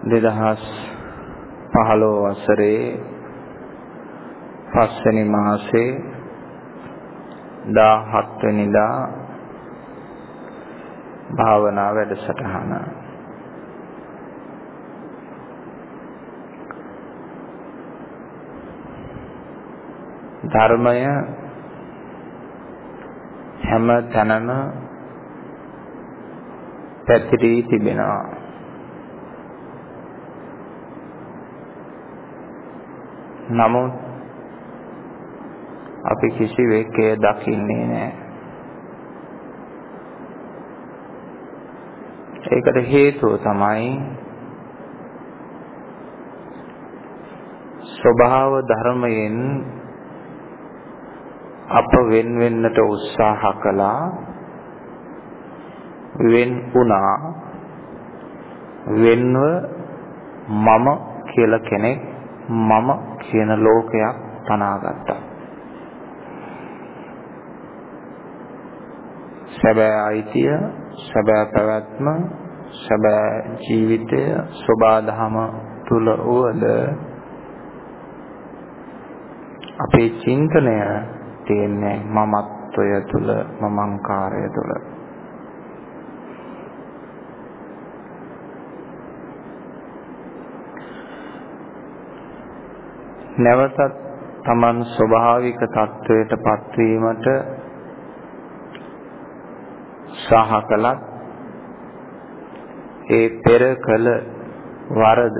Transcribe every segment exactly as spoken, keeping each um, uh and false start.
දෙදහස් පහළොව වසරේ පස්වෙනි මාසේ දාහත් වෙනිදා භාවනා වැඩසටහන. ධර්මය හැම තැනම පැතිරී තිබෙනවා. නමුත් අපි කිසිවෙක් එය දකින්නේ නැහැ. ඒකට හේතුව තමයි ස්වභාව ධර්මයෙන් අප වෙන වෙන්නට උත්සාහ කළා, වෙන වුණා, වෙන්ව මම කියලා කෙනෙක්, මම කියන ලෝකයක් තනාගත්තා. සැබෑ අයිතිය, සැබෑ පැවැත්ම, සැබෑ ජීවිතය සබාධම තුල වුවද අපේ චින්තනය තියෙන්නේ මමත්වය තුල, මමංකාරය තුල. නැවතත් Taman ස්වභාවික තත්වයට පත්වීමට උත්සාහ කළත් ඒ පෙර කළ වරද,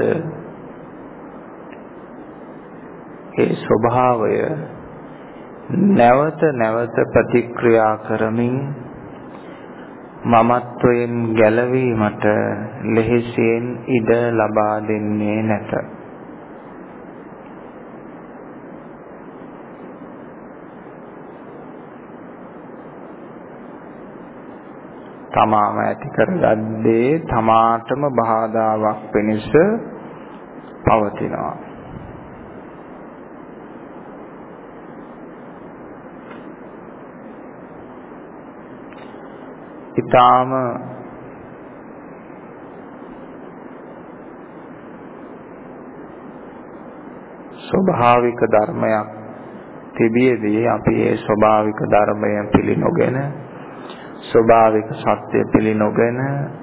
ඒ ස්වභාවය නැවත නැවත ප්‍රතික්‍රියා කරමින් මමත්වයෙන් ගැලවීමට ලෙහෙසියෙන් ඉඩ ලබා දෙන්නේ නැත. තමාම ඇති කරගත්තේ තමාටම බාධාවක් වෙනස පවතිනවා. ඊටාම ස්වභාවික ධර්මයක් තිබියදී අපි ඒ ස්වභාවික ධර්මය පිළිනොගෙන, ස්වභාවික සත්‍ය පිළිනොගෙන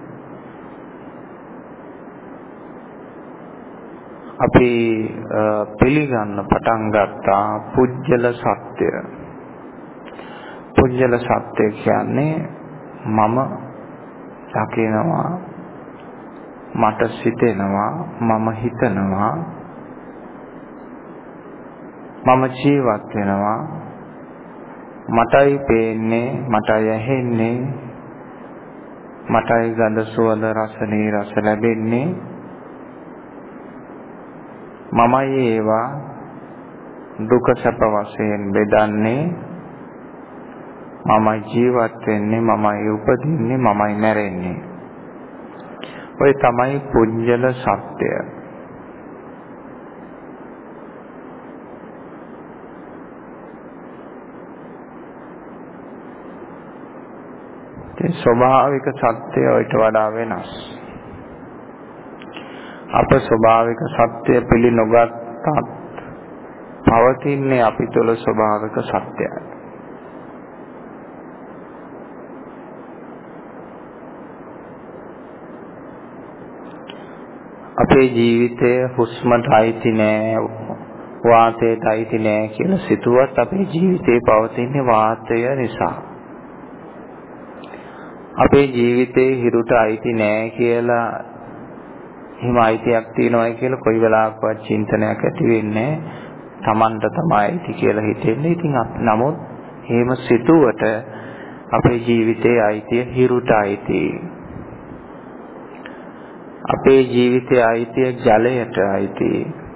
අපි පිළිගන්න පටන් ගත්තා පුජ්‍යල සත්‍ය. පුජ්‍යල සත්‍ය කියන්නේ මම දකිනවා, මට සිතෙනවා, මම හිතනවා, මම ජීවත් වෙනවා, මටයි පේන්නේ, මටයි ඇහෙන්නේ, මටයි ගඳ සුවඳ රස නීරස ලැබෙන්නේ, මමයි ඒවා දුක සැප වශයෙන් බෙදන්නේ, මමයි ජීවත් වෙන්නේ, මමයි උපදින්නේ, මමයි මැරෙන්නේ. ඔය තමයි පුජ්‍යල සත්‍ය. ස්වභාවික සත්‍යය ඊට වඩා වෙනස්. අප ස්වභාවික සත්‍ය පිළි නොගත්තත් පවතින්නේ අපි තුළ ස්වභාවික සත්‍යයි. අපේ ජීවිතය හුස්මට අයිති නෑ, වාතයට අයිති නෑ කියලා සිතුවත් අපේ ජීවිතේ පවතින්නේ වාතය නිසා. අපේ ජීවිතේ හිරුට අයිති නෑ කියලා, හිම අයිතියක් තියනවායි කියලා කොයි වෙලාවකවත් චින්තනයක් ඇති වෙන්නේ Tamanට තමයි අයිති කියලා හිතෙන්නේ. ඉතින් නමුත් එහෙම සිතුවට අපේ ජීවිතේ අයිතිය හිරුට අයිති. අපේ ජීවිතේ අයිතිය ජලයට අයිති.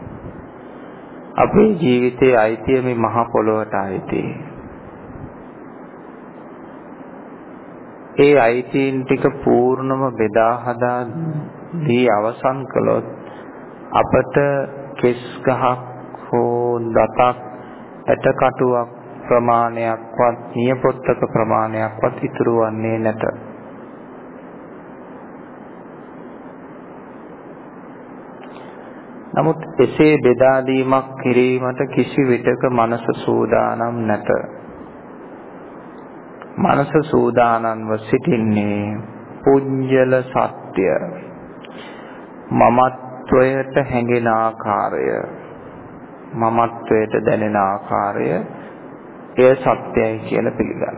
අපේ ජීවිතේ අයිතිය මේ මහ පොළොවට අයිති. ඒ අයිතීන් ටික පූර්ණම බෙදා හදා දී අවසන් කළොත් අපට කෙස් ගහක් හෝ දතක් ඇටකටුවක් ප්‍රමාණයක්වත් නියපොත්තක ප්‍රමාණයක්වත් ඉතුරු වන්නේ නැත. නමුත් එසේ බෙදා දීමක් කිරීමට කිසි විටක මනස සූදානම් නැත. මනස සූදානම්ව සිටින්නේ පුඤ්ජල සත්‍ය, මමත්වයට හැඟෙන ආකාරය, මමත්වයට දැනෙන ආකාරය එය සත්‍යයි කියලා පිළිගන්න.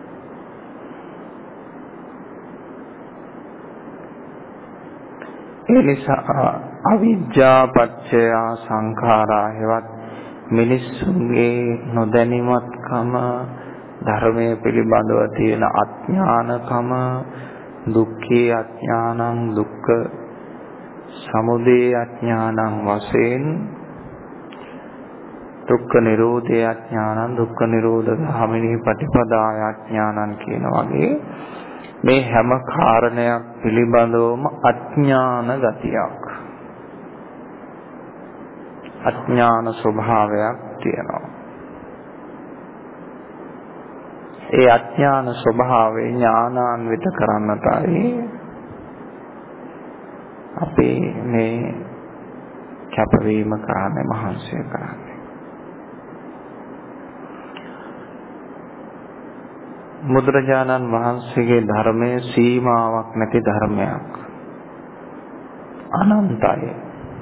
ඒ නිසා අවිජ්ජා පත්‍ය සංඛාරා හෙවත් මිනිස්සුන්ගේ නොදැනීමත්කම, ධර්මයේ පිළිබඳව තියෙන අඥානකම, දුක්ඛේ අඥානං දුක්ඛ සමුදය අඥානං වශයෙන්, දුක්ඛ නිරෝධය අඥානං දුක්ඛ නිරෝධ ගාමිනී පටිපදාය අඥානං කියන වගේ මේ හැම කාරණයක් පිළිබඳවම අඥාන ගතියක්, අඥාන ස්වභාවයක් තියෙනවා. ඒ අඥාන ස්වභාවය ඥානාන්විත කරන්නටයි අපි මේ කැපවීම කරන්නේ, මහන්සිය කරන්නේ. බුදුරජාණන් වහන්සේගේ ධර්මයේ සීමාවක් නැති ධර්මයක්, අනන්තයි.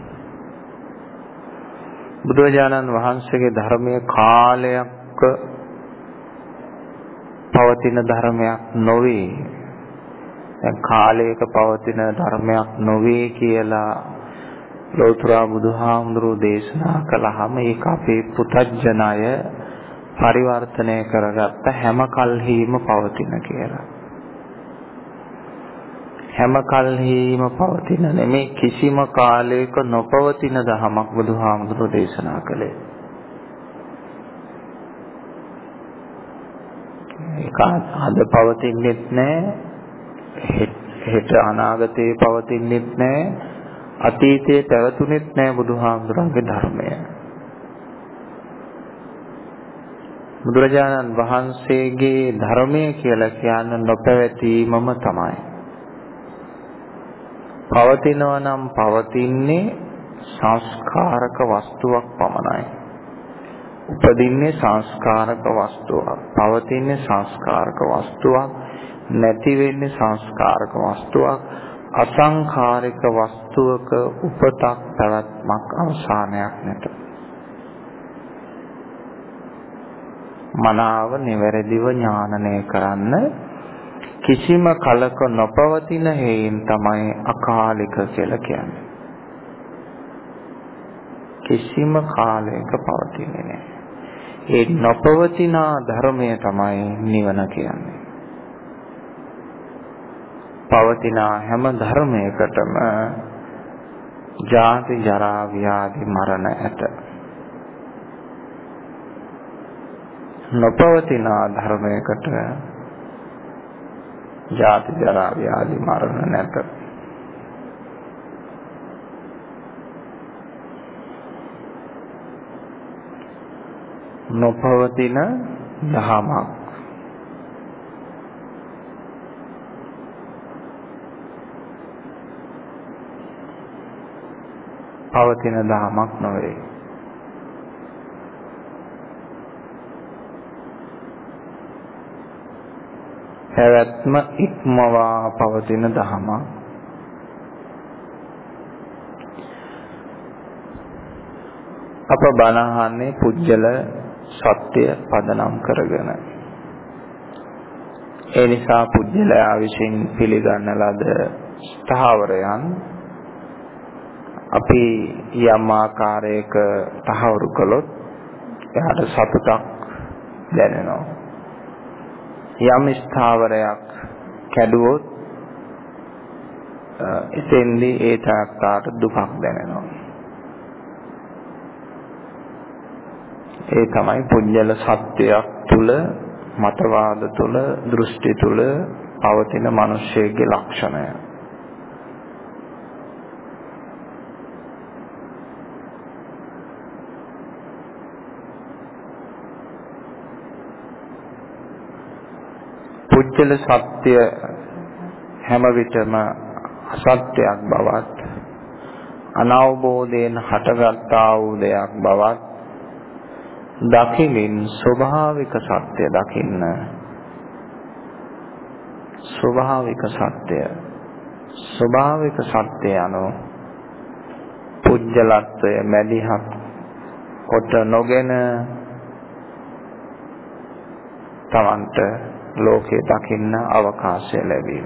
බුදුරජාණන් වහන්සේගේ ධර්මයේ කාලයක් පවතින ධර්මයක් නොවේ. දැන් කාලයක පවතින ධර්මයක් නොවේ කියලා ලෝතර බුදුහාමුදුරුවෝ දේශනා කළාම ඒක අපේ පුතඥය පරිවර්තනය කරගත්ත හැම කල්හිම පවතින කියලා. හැම කල්හිම පවතින නෙමේ, කිසිම කාලයක නොපවතින ධමයක් බුදුහාමුදුරුවෝ දේශනා කළේ. ඒක අද පවතින්නෙත් නැහැ, හෙට අනාගතේ පවතින්නෙත් නැහැ, අතීතයේ පැවතුනේත් නැහැ බුදුහාමුදුරන්ගේ ධර්මය. බුදුරජාණන් වහන්සේගේ ධර්මය කියලා කියන්නේ නොපැවතීමම තමයි. පවතිනවා නම් පවතින්නේ සංස්කාරක වස්තුවක් පමණයි. උපදින්නේ සංස්කාරක වස්තුවක්, පවතින්නේ සංස්කාරක වස්තුවක්, නැති වෙන්නේ සංස්කාරක වස්තුවක්. අසංඛාරික වස්තුවක උපතක් පැවැත්මක් අවසානයක් නැත. මනාව නිවැරදිව ඥානනය කරන්න. කිසිම කලක නොපවතින හේයින් තමයි අකාලික කියලා කියන්නේ. කිසිම කාලයක පවතින්නේ නැහැ. ඒ නොපවතින ධර්මය තමයි නිවන කියන්නේ. පවතින හැම ධර්මයකටම ජාති ජරා ව්‍යාධි මරණ ඇත. නොපවතින ධර්මයකට ජාති ජරා ව්‍යාධි මරණ නැත. නොපවතින දහමක්, පවතින දහමක් නොවේ. පැවැත්ම ඉක්මවා පවතින දහමක්. අප බණහන්නේ පුජ්‍යල සත්‍ය පදනම් කරගෙන. ඒ නිසා පුජ්‍යලයා විසින් පිළිගන්න ලද ස්ථාවරයන් අපි යම් ආකාරයක තහවුරු කළොත් එයාට සතුටක් දැනෙනවා. යම් ස්ථාවරයක් කැඩුවොත් එතෙන්දී ඒ තාක්කාට දුකක් දැනෙනවා. ඒ තමයි පුජ්‍යල සත්‍යයක් තුල, මතවාද තුල, දෘෂ්ටි තුල පවතින මිනිස්සෙගේ ලක්ෂණය. පුජ්‍යල සත්‍ය හැම විටම අසත්‍යයක් බවත්, අනවබෝධයෙන් හටගත්තා වූ දෙයක් බවත් දකිමින් ස්වභාවික සත්‍ය දකින්න. ස්වභාවික සත්‍ය ස්වභාවික සත්‍ය anu පුජ්‍යලත්වය මැදිහත් කොට නොගෙන තමන්ට ලෝකේ දකින්න අවකාශය ලැබීම.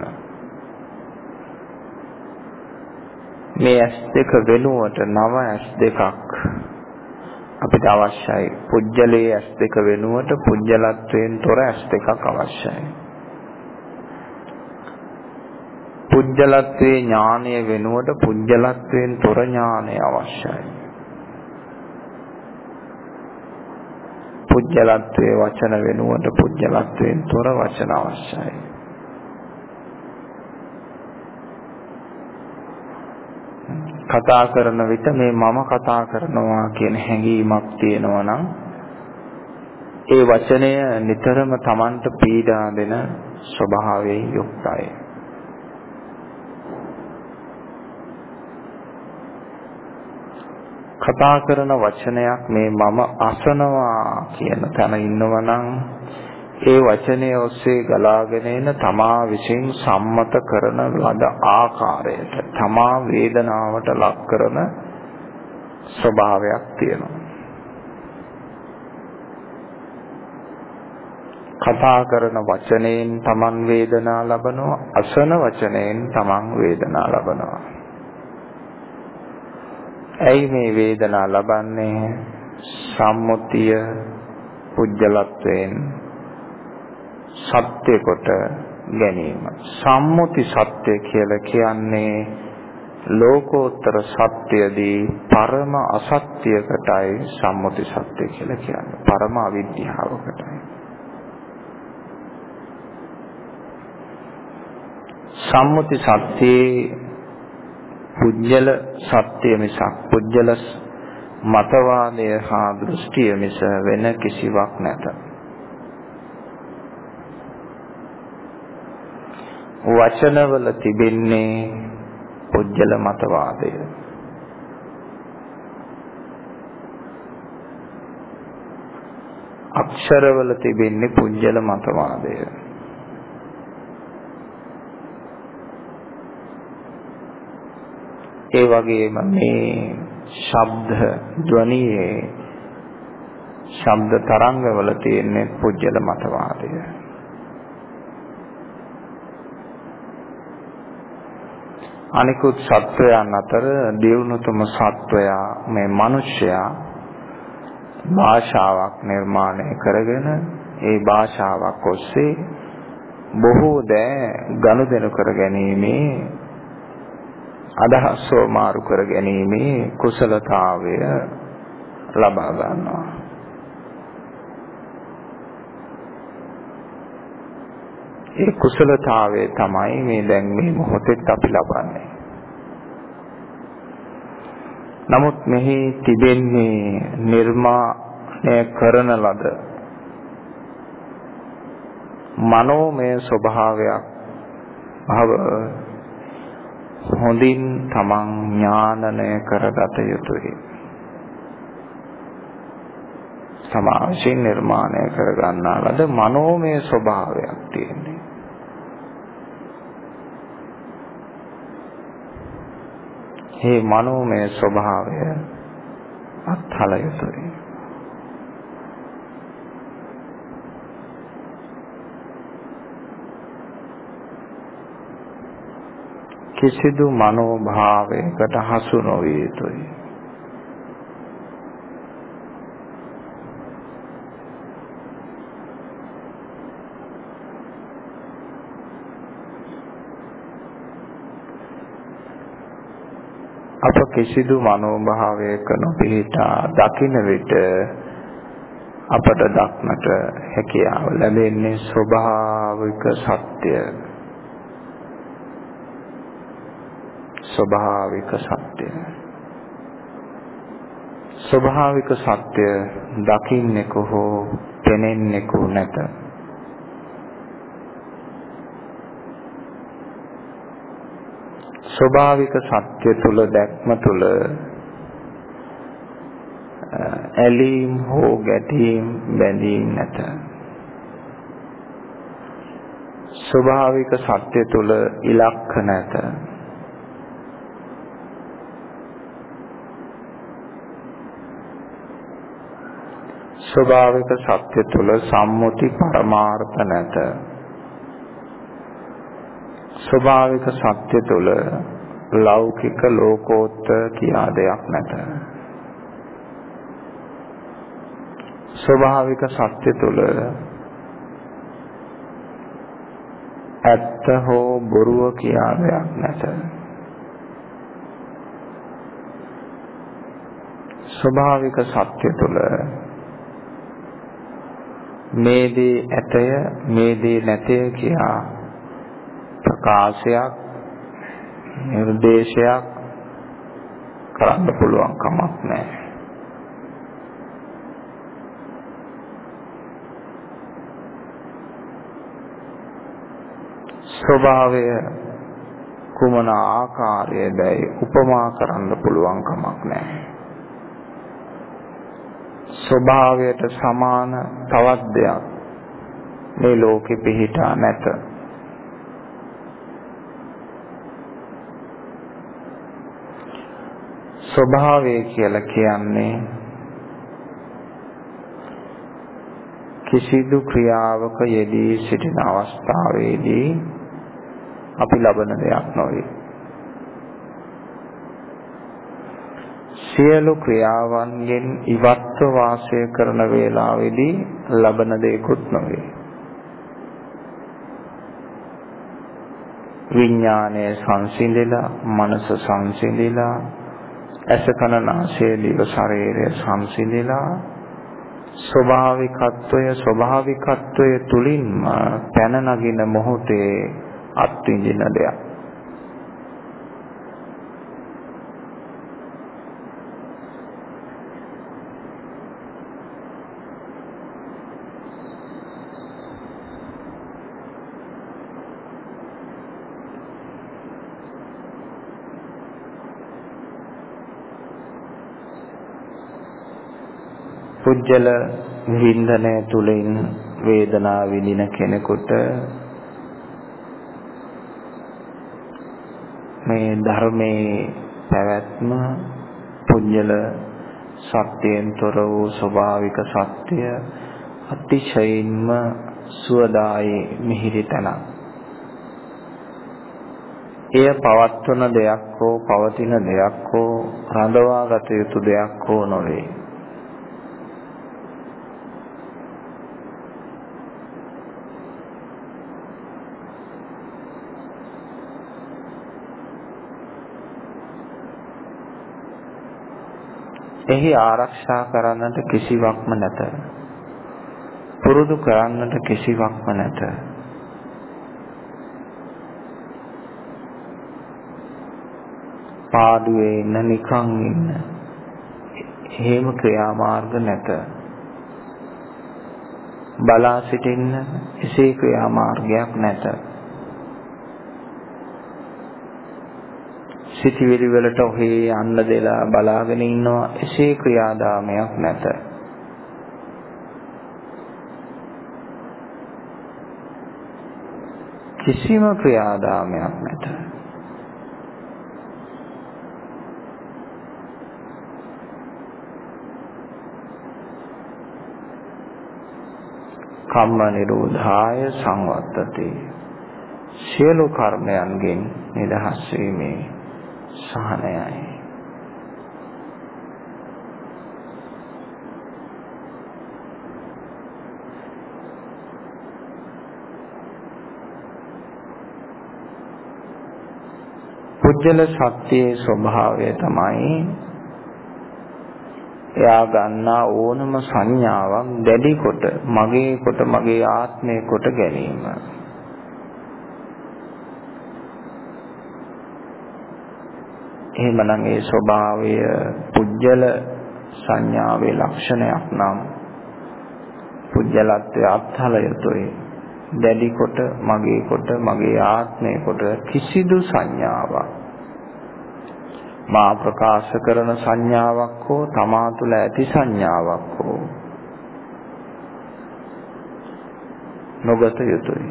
මේ ඇස් දෙක වෙනුවට නව ඇස් දෙකක් අපිට අවශ්‍යයි. පුජ්‍යලේ ඇස් දෙක වෙනුවට පුජ්‍යලත්වයෙන් තොර ඇස් දෙකක් අවශ්‍යයි. පුජ්‍යලත්වයේ ඥානය වෙනුවට පුජ්‍යලත්වයෙන් තොර ඥානය අවශ්‍යයි. පුජ්‍යලත්වයේ වචන වෙනුවට පුජ්‍යලත්වයෙන් තොර වචන අවශ්‍යයි. කතා කරන විට මේ මම කතා කරනවා කියන හැඟීමක් තියෙනවා නම් ඒ වචනය නිතරම Tamanට පීඩා දෙන ස්වභාවයෙන් යුක්තයි. කතා කරන වචනයක් මේ මම අසනවා කියන තැන ඉන්නවා නම් ඒ වචනය ඔස්සේ ගලාගෙන එන තමා විසින් සම්මත කරන ලද ආකාරයට තමා වේදනාවට ලක් කරන ස්වභාවයක් තියෙනවා. කතා කරන වචනයෙන් තමන් වේදනා ලබනවා, අසන වචනයෙන් තමන් වේදනා ලබනවා. ඇයි මේ වේදනා ලබන්නේ? සම්මුතිය පුජ්‍යලත්වයෙන් සත්‍ය කොට ගැනීම. සම්මුති සත්‍ය කියලා කියන්නේ ලෝකෝත්තර සත්‍යදී පරම අසත්‍යකටයි සම්මුති සත්‍ය කියලා කියන්නේ. පරම අවිද්‍යාවකටයි. සම්මුති සත්‍යයේ පුජ්‍යල සත්‍ය මිසක් පුජ්‍යල මතවාදය හා දෘෂ්ටිය මිස වෙන කිසිවක් නැත. වචනවල තිබෙන්නේ පුජ්‍යල මතවාදය. අක්ෂරවල තිබෙන්නේ පුජ්‍යල මතවාදය. ඒ වගේම මේ ශබ්ද ධ්වනියේ ශබ්ද තරංගවල තියෙන පුජ්‍යල මතවාදය. අනිකුත් සත්වයන් අතර දියුණුතම සත්වයා මේ මිනිසයා භාෂාවක් නිර්මාණය කරගෙන ඒ භාෂාවක් ඔස්සේ බොහෝ දෑ ගනුදෙනු කර ගැනීමේ අදහස් මාරු කර ගැනීමේ කුසලතාවය ලබා ගන්නවා. ඒ කුසලතාවය තමයි මේ දැන් මේ මොහොතේ අපි ලබන්නේ. නමුත් මෙහි තිබෙන්නේ නිර්මාණය කරන ලද මනෝමය ස්වභාවයක් භව හොඳින් තමන් ඥානනය කරගත යුතුයි. සමාජයෙන් නිර්මාණය කරගන්නා ලද මනෝමය ස්වභාවයක් තියෙනවා. මේ මනෝමය ස්වභාවය අත්හල යුතුයි. කිසිදු මනෝභාවයකට හසු නොවිය යුතුයි. අප කිසිදු මනෝභාවයක නොපිහිටා දකින්න විට අපට දක්නට හැකියාව ලැබෙන්නේ ස්වභාවික සත්‍ය. ස්වභාවික සත්‍ය. ස්වභාවික සත්‍ය දකින්නෙකු හෝ පෙනෙන්නෙකු නැත. ස්වභාවික සත්‍ය තුල දැක්ම තුල ඇලීම් හෝ ගැටීම් බැඳීම් නැත. ස්වභාවික සත්‍ය තුල ඉලක්ක නැත. ස්වභාවික සත්‍ය තුල සම්මුති පරමාර්ථ නැත. ස්වභාවික සත්‍ය තුල ලෞකික ලෝකෝත්තර කියා දෙයක් නැත. ස්වභාවික සත්‍ය තුල ඇත්ත හෝ බොරුව කියා දෙයක් නැත. ස්වභාවික සත්‍ය තුල මේ දේ ඇතය මේ දේ නැතය කියා ප්‍රකාශයක් නිර්දේශයක් කරන්න පුළුවන් කමක් නැහැ. ස්වභාවය කුමන ආකාරයේදයි උපමා කරන්න පුළුවන් කමක් නැහැ. ස්වභාවයට සමාන තවත් දෙයක් මේ ලෝකෙ පිහිටා නැත. ස්වභාවය කියලා කියන්නේ කිසිදු ක්‍රියාවක යෙදී සිටින අවස්ථාවේදී අපි ලබන දෙයක් නොවේ. සියලු ක්‍රියාවන්ගෙන් ඉවත්ව වාසය කරන වේලාවේදී ලබන දෙයක්වත් නොවේ. විඥානය සංසිඳිලා, මනස සංසිඳිලා, ඇස කන නාසය දිව ශරීරය සංසිඳිලා ස්වභාවිකත්වය ස්වභාවිකත්වය තුලින්ම පැන නගින මොහොතේ අත්විඳින දෙයක්. පුජ්‍යල වින්දනය තුලින් වේදනාව විඳින කෙනෙකුට මේ ධර්මයේ පැවැත්ම පුජ්‍යල සත්‍යයෙන් තොර වූ ස්වභාවික සත්‍ය අතිශයින්ම සුවදායි මිහිරි තැනක්. එය පවත්වන දෙයක් හෝ පවතින දෙයක් හෝ රඳවා ගත යුතු දෙයක් හෝ නොවේ. එහි ආරක්ෂා කරන්නට කිසිවක්ම නැත. පුරුදු කරන්නට කිසිවක්ම නැත. පාඩුවේ ඉන්න නිකන් ඉන්න හේම ක්‍රියාමාර්ග නැත. බලා සිටින්න එසේ ක්‍රියාමාර්ගයක් නැත. සිටිවිලි වලට ඔහේ යන්න දෙලා බලාගෙන ඉන්නවා එසේ ක්‍රියාදාමයක් නැත. කිසිම ක්‍රියාදාමයක් නැත. කම්ම නිරෝධාය සංවත්තති. සියලු කර්මයන්ගෙන් නිදහස් වීමේ සහනයයි. පුජ්‍යල සත්‍යයේ ස්වභාවය තමයි එයා ගන්නා ඕනම සංඥාවක් දැඩි කොට මගේ කොට මගේ ආත්මය කොට ගැනීම. එහෙමනම් ඒ ස්වභාවය පුජ්‍යල සංඥාවේ ලක්ෂණයක් නම් පුජ්‍යලත්වයේ අත්හල යුතුයි. දැඩි කොට මගේ කොට මගේ ආත්මය කොට කිසිදු සංඥාවක් මා ප්‍රකාශ කරන සංඥාවක් හෝ තමා තුළ ඇති සංඥාවක් හෝ නොගත යුතුයි.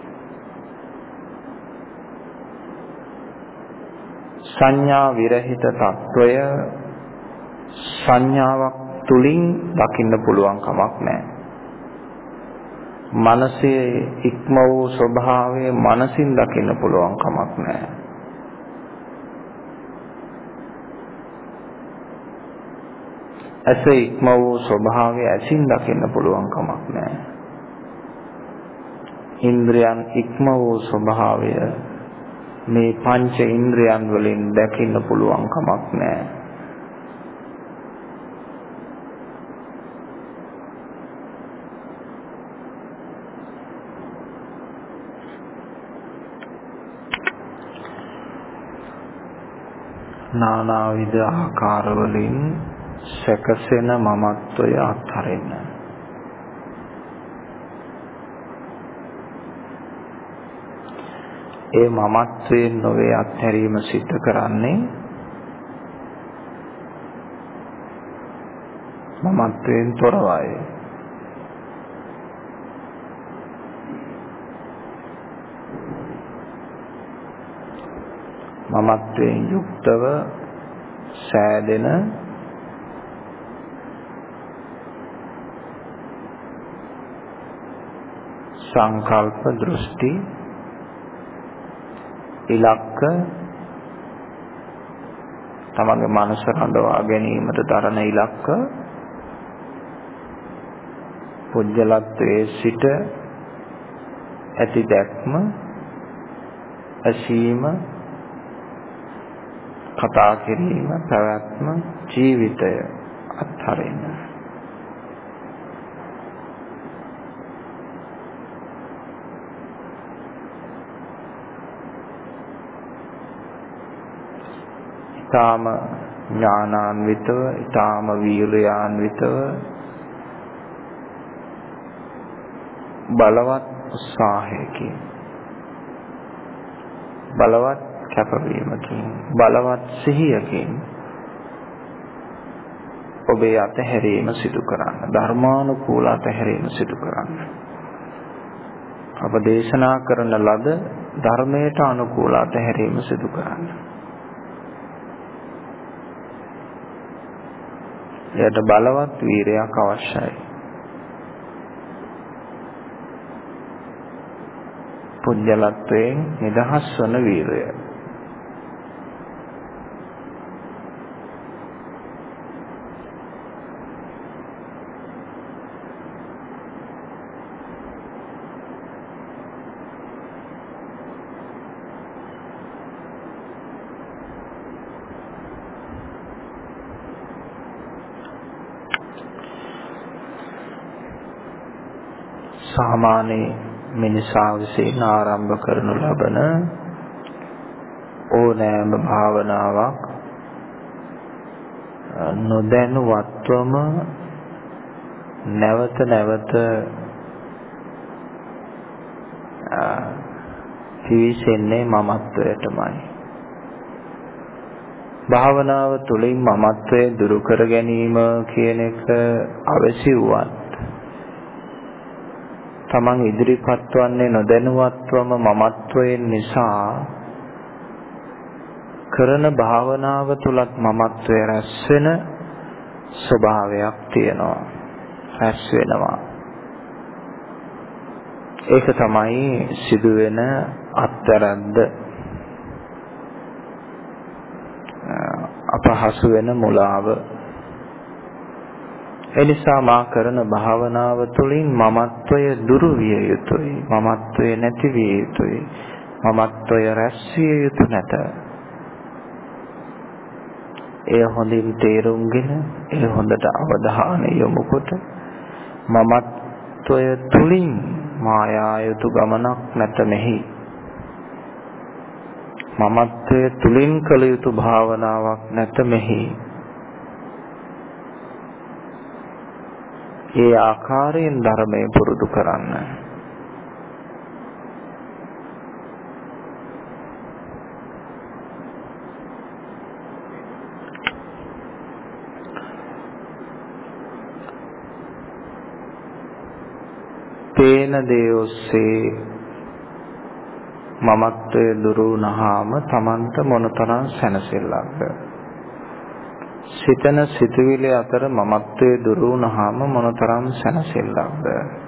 සංඥා විරහිත తত্ত্বය සංඥාවක් තුලින් දකින්න පුළුවන් කමක් නැහැ. මනසේ ඉක්ම වූ ස්වභාවය මනසින් දකින්න පුළුවන් කමක් නැහැ. ඇස ඉක්ම වූ ස්වභාවය ඇසින් දකින්න පුළුවන් කමක් නැහැ. ඉන්ද්‍රයන් ඉක්ම වූ ස්වභාවය මේ පංච ඉන්ද්‍රයන් වලින් දකින්න පුළුවන් කමක් නැහැ. නානාවිද ආකාර වලින් සැකසෙන මමත්වය අත්හරින්න. ඒ මමත්වයෙන් නොවේ අත්හැරීම සිද්ධ කරන්නේ මමත්වයෙන් තොරවයි. මමත්වයෙන් යුක්තව සෑදෙන සංකල්ප දෘෂ්ටි ඉලක්ක තමගේ මනස රඳවා ගැනීමට දරන ඉලක්ක පුජ්‍යලත්වයේ සිට ඇති දැක්ම ඇසීම කතා කිරීම පැවැත්ම ජීවිතය අත්හරින්න. ඊටාම ඥානාන්විතව ඊටාම වීර්යාන්විතව බලවත් උත්සාහයකින් බලවත් කැපවීමකින් බලවත් සිහියකින් ඔබේ අතහැරීම සිදු කරන්න. ධර්මානුකූල අතහැරීම සිදු කරන්න. අප දේශනා කරන ලද ධර්මයට අනුකූල අතහැරීම සිදු කරන්න. එයට බලවත් වීරයක් අවශ්‍යයි. පුජ්‍යලත්වයෙන් නිදහස් වන වීරය. සාමාන්‍ය මිනිසා විසින් ආරම්භ කරනු ලබන ඕනෑම භාවනාවක් නොදැනුවත්වම නැවත නැවත පිවිසෙන්නේ මමත්වයටමයි. භාවනාව තුළින් මමත්වය දුරු කර ගැනීම කියන එක අවශ්‍ය වුවත් තමන් ඉදිරිපත් වන්නේ නොදැනුවත්වම මමත්වයෙන් නිසා කරන භාවනාව තුලත් මමත්වය රැස් වෙන ස්වභාවයක් තියෙනවා. රැස් වෙනවා. ඒක තමයි සිදුවෙන අත්තරද්ද අපහසු වෙන මුලාව. එනිසා මා කරන භාවනාව තුළින් මමත්වය දුරු විය යුතුයි. මමත්වය නැති විය යුතුයි. මමත්වය රැස් විය යුතු නැත. එය හොඳින් තේරුම්ගෙන එය හොඳට අවධානය යොමු කොට මමත්වය තුළින් මායා යුතු ගමනක් නැත මෙහි. මමත්වය තුළින් කළ යුතු භාවනාවක් නැත මෙහි. ඒ ආකාරයෙන් ධර්මය පුරුදු කරන්න. පේන දේ ඔස්සේ මමත්වය දුරු වුණාම Tamanට මොනතරම් සැනසෙල්ලක්ද? සිතන සිතුවිලි අතර මමත්වය දුරු වුණාම මොනතරම් සැනසෙල්ලක්ද?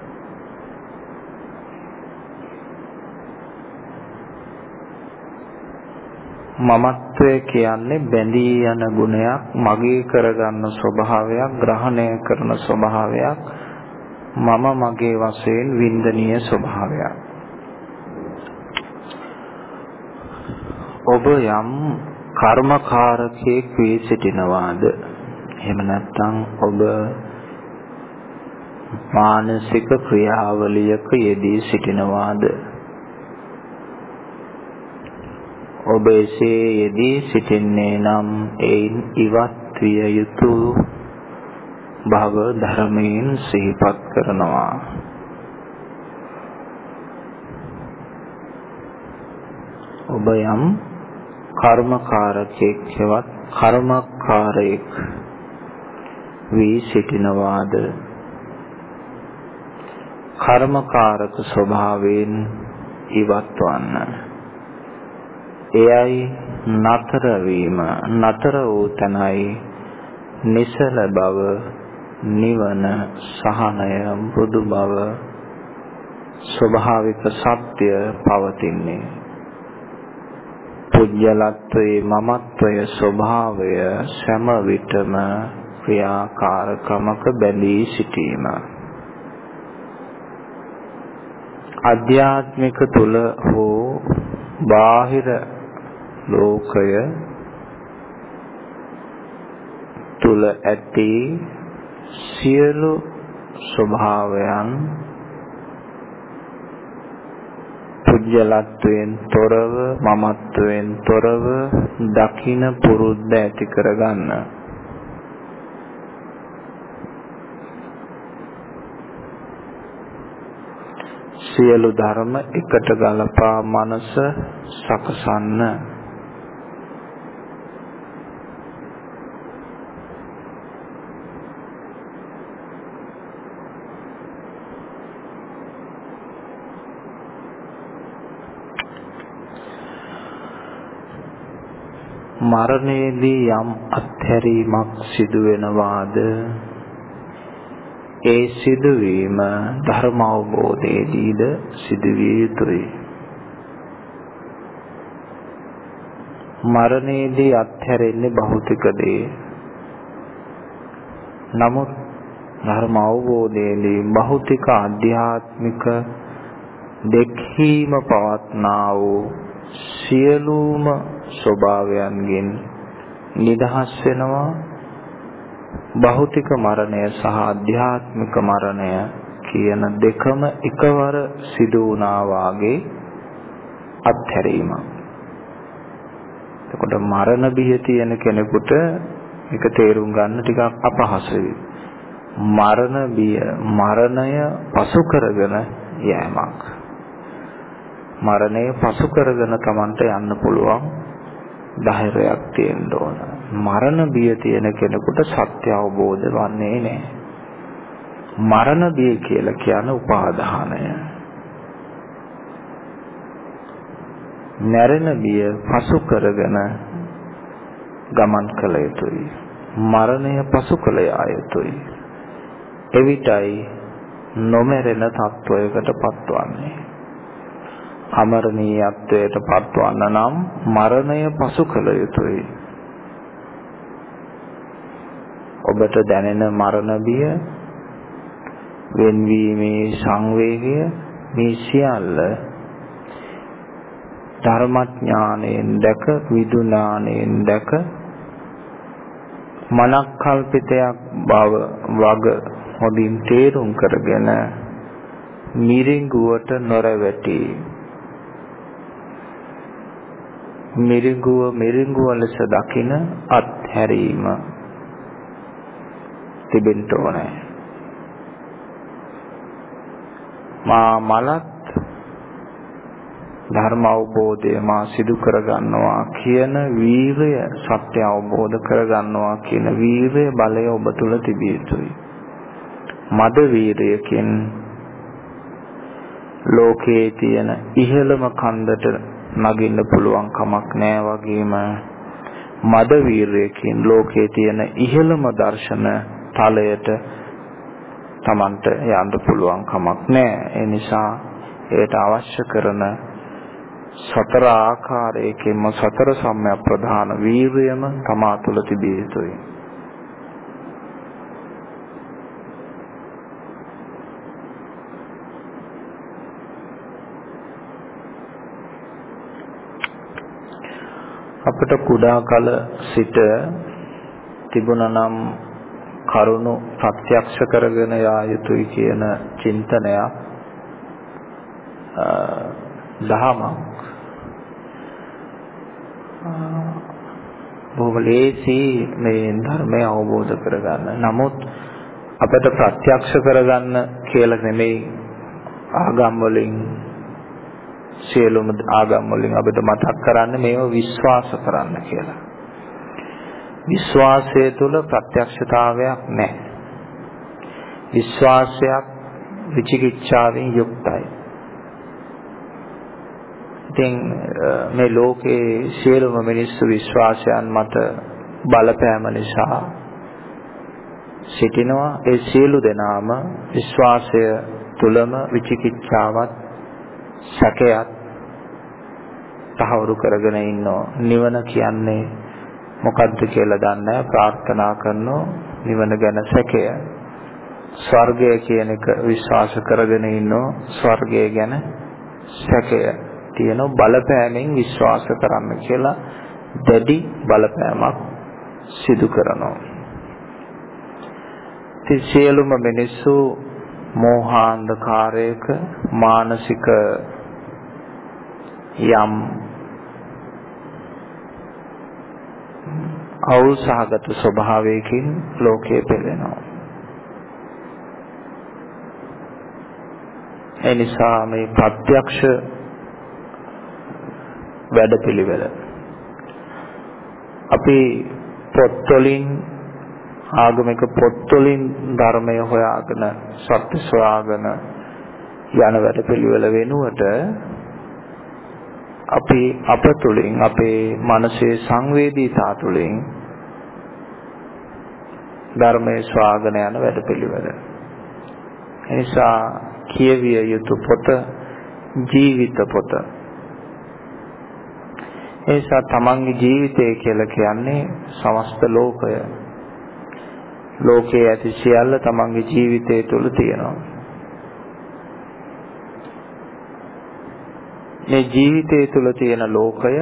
මමත්වය කියන්නේ බැඳී යන ගුණයක්, මගේ කරගන්න ස්වභාවයක්, ග්‍රහණය කරන ස්වභාවයක්, මම මගේ වශයෙන් වින්දනීය ස්වභාවයක්. ඔබ යම් කර්මකාරකයෙක් වී සිටිනවාද? එහෙම නැත්නම් ඔබ මානසික ක්‍රියාවලියක යෙදී සිටිනවාද? ඔබ එසේ යෙදී සිටින්නේ නම් එයින් ඉවත් විය යුතු භව ධර්මයෙන් සිහිපත් කරනවා. ඔබ යම් කර්මකාරකෙක් හෙවත් කර්මකාරයෙක් වී සිටිනවාද? කර්මකාරක ස්වභාවයෙන් ඉවත් වන්න. එයයි නතර වීම. නතර වූ තැනයි නිසල බව, නිවන, සහනය, මෘදු බව, ස්වභාවික සත්‍ය පවතින්නේ. පුජ්‍යලත්වයේ මමත්වය ස්වභාවය සෑම විටම ක්‍රියාකාරකමක බැඳී සිටීම. අධ්‍යාත්මික තුල හෝ බාහිර ලෝකය තුල ඇති සියලු ස්වභාවයන් පුජ්‍යලත්වයෙන් තොරව, මමත්වයෙන් තොරව දකින පුරුද්ද ඇති කරගන්න. සියලු ධර්ම එකට ගලපා මනස සකසන්න. මරණයේදී යම් අත්හැරීමක් සිදු වෙනවාද? ඒ සිදුවීම ධර්ම අවබෝධයේදීද සිදුවිය යුතුයි. මරණයේදී අත්හැරෙන්නේ භෞතික දේ. නමුත් ධර්ම අවබෝධයේදී භෞතික ආධ්‍යාත්මික දෙකීම පවත්නා වූ සියලුම ස්වභාවයන්ගෙන් නිදහස් වෙනවා. භෞතික මරණය සහ ආධ්‍යාත්මික මරණය කියන දෙකම එකවර සිදු වුණා වාගේ අත්හැරීම. එතකොට මරණ බිය තියෙන කෙනෙකුට මේක තේරුම් ගන්න ටිකක් අපහසුයි. මරණ බිය, මරණය පසු කරගෙන යෑමක්. මරණය පසු කරගෙන Tamanට යන්න පුළුවන් ධෛර්යයක් තියෙන්න ඕන. මරණ බිය තියෙන කෙනෙකුට සත්‍ය අවබෝධ වන්නේ නැහැ. මරණ බිය කියලා කියන්නේ උපාදානය. මරණ බිය පසු කරගෙන ගමන් කළ යුතුයි. මරණය පසු කළ යුතුයි. එවිටයි නොමරෙන තත්වයකට පත්වන්නේ. අමරණීයත්වයට පත්වන්න නම් මරණය පසු කළ යුතුයි. ඔබට දැනෙන මරණ බිය, වෙන්වීමේ සංවේගය, මේ සියල්ල ධර්මඥානයෙන් දැක, විදුනාණයෙන් දැක, මනක්කල්පිතයක් බව වග හොඳින් තේරුම් කරගෙන මිරිඟුවට නොරවැටි, මිරිඟුව මිරිඟුව ලෙස දකින අත්හැරීම තිබෙන්න ඕනේ. මා මලත් ධර්ම අවබෝධය මා සිදු කරගන්නවා කියන වීරය, සත්‍ය අවබෝධ කරගන්නවා කියන වීරය බලය ඔබ තුල තිබිය යුතුයි. මද වීරයකින් ලෝකයේ තියෙන ඉහළම කන්දට නගින්න පුළුවන් කමක් නැහැ වගේම මද වීරයකින් ලෝකයේ තියෙන ඉහළම දර්ශන තලයට Tamanට යන්න පුළුවන් කමක් නැහැ. ඒ නිසා ඒට අවශ්‍ය කරන සතර ආකාරයකින්ම සතර සම්‍යක් ප්‍රධාන වීරියම තමා තුළ තිබිය යුතුයි. අපට කුඩා කල සිට තිබුණා නම් කරුණු ප්‍රත්‍යක්ෂ කරගෙන යා යුතුයි කියන චින්තනයක් දහමක් බොහොම ලේසි මේ ධර්මය අවබෝධ කරගන්න. නමුත් අපිට ප්‍රත්‍යක්ෂ කරගන්න කියලා නෙමෙයි ආගම් වලින් සියලුම ආගම් වලින් අපිට මතක් කරන්නේ මේව විශ්වාස කරන්න කියලා. විශ්වාසය තුළ ප්‍රත්‍යක්ෂතාවයක් නැහැ. විශ්වාසයක් විචිකිච්ඡාවෙන් යුක්තයි. ඉතින් මේ ලෝකේ සියලුම මිනිස්සු විශ්වාසයන් මත බලපෑම නිසා සිටිනවා. ඒ සියලු දෙනාම විශ්වාසය තුළම විචිකිච්ඡාවත් සැකයත් තහවුරු කරගෙන ඉන්නවා. නිවන කියන්නේ මොකද්ද කියලා දන්නේ නැහැ. ප්‍රාර්ථනා කරනවා නිවන ගැන සැකය. ස්වර්ගය කියන එක විශ්වාස කරගෙන ඉන්නවා. ස්වර්ගය ගැන සැකය තියෙන බලපෑමෙන් විශ්වාස කරන්න කියලා දැඩි බලපෑමක් සිදු කරනවා. ඉතින් සියලුම මිනිස්සු මෝහාන්ධකාරයක මානසික යම් අවුල්සහගත ස්වභාවයකින් ලෝකයේ පෙළෙනවා. ඒ නිසා මේ ප්‍රත්‍යක්ෂ වැඩපිළිවෙල අපි පොත්වලින් ආගමික පොත්වලින් ධර්මය හොයාගෙන සත්‍ය සොයාගෙන යන වැඩපිළිවෙල වෙනුවට අපි අප තුළින් අපේ මනසේ සංවේදීතා තුළින් ධර්මයේ සොයාගෙන යන වැඩපිළිවෙල. ඒ නිසා කියවිය යුතු පොත ජීවිත පොත. ඒ නිසා තමන්ගේ ජීවිතය කියලා කියන්නේ සමස්ත ලෝකය. ලෝකයේ ඇති සියල්ල තමන්ගේ ජීවිතය තුළ තියෙනවා. මේ ජීවිතය තුළ තියෙන ලෝකය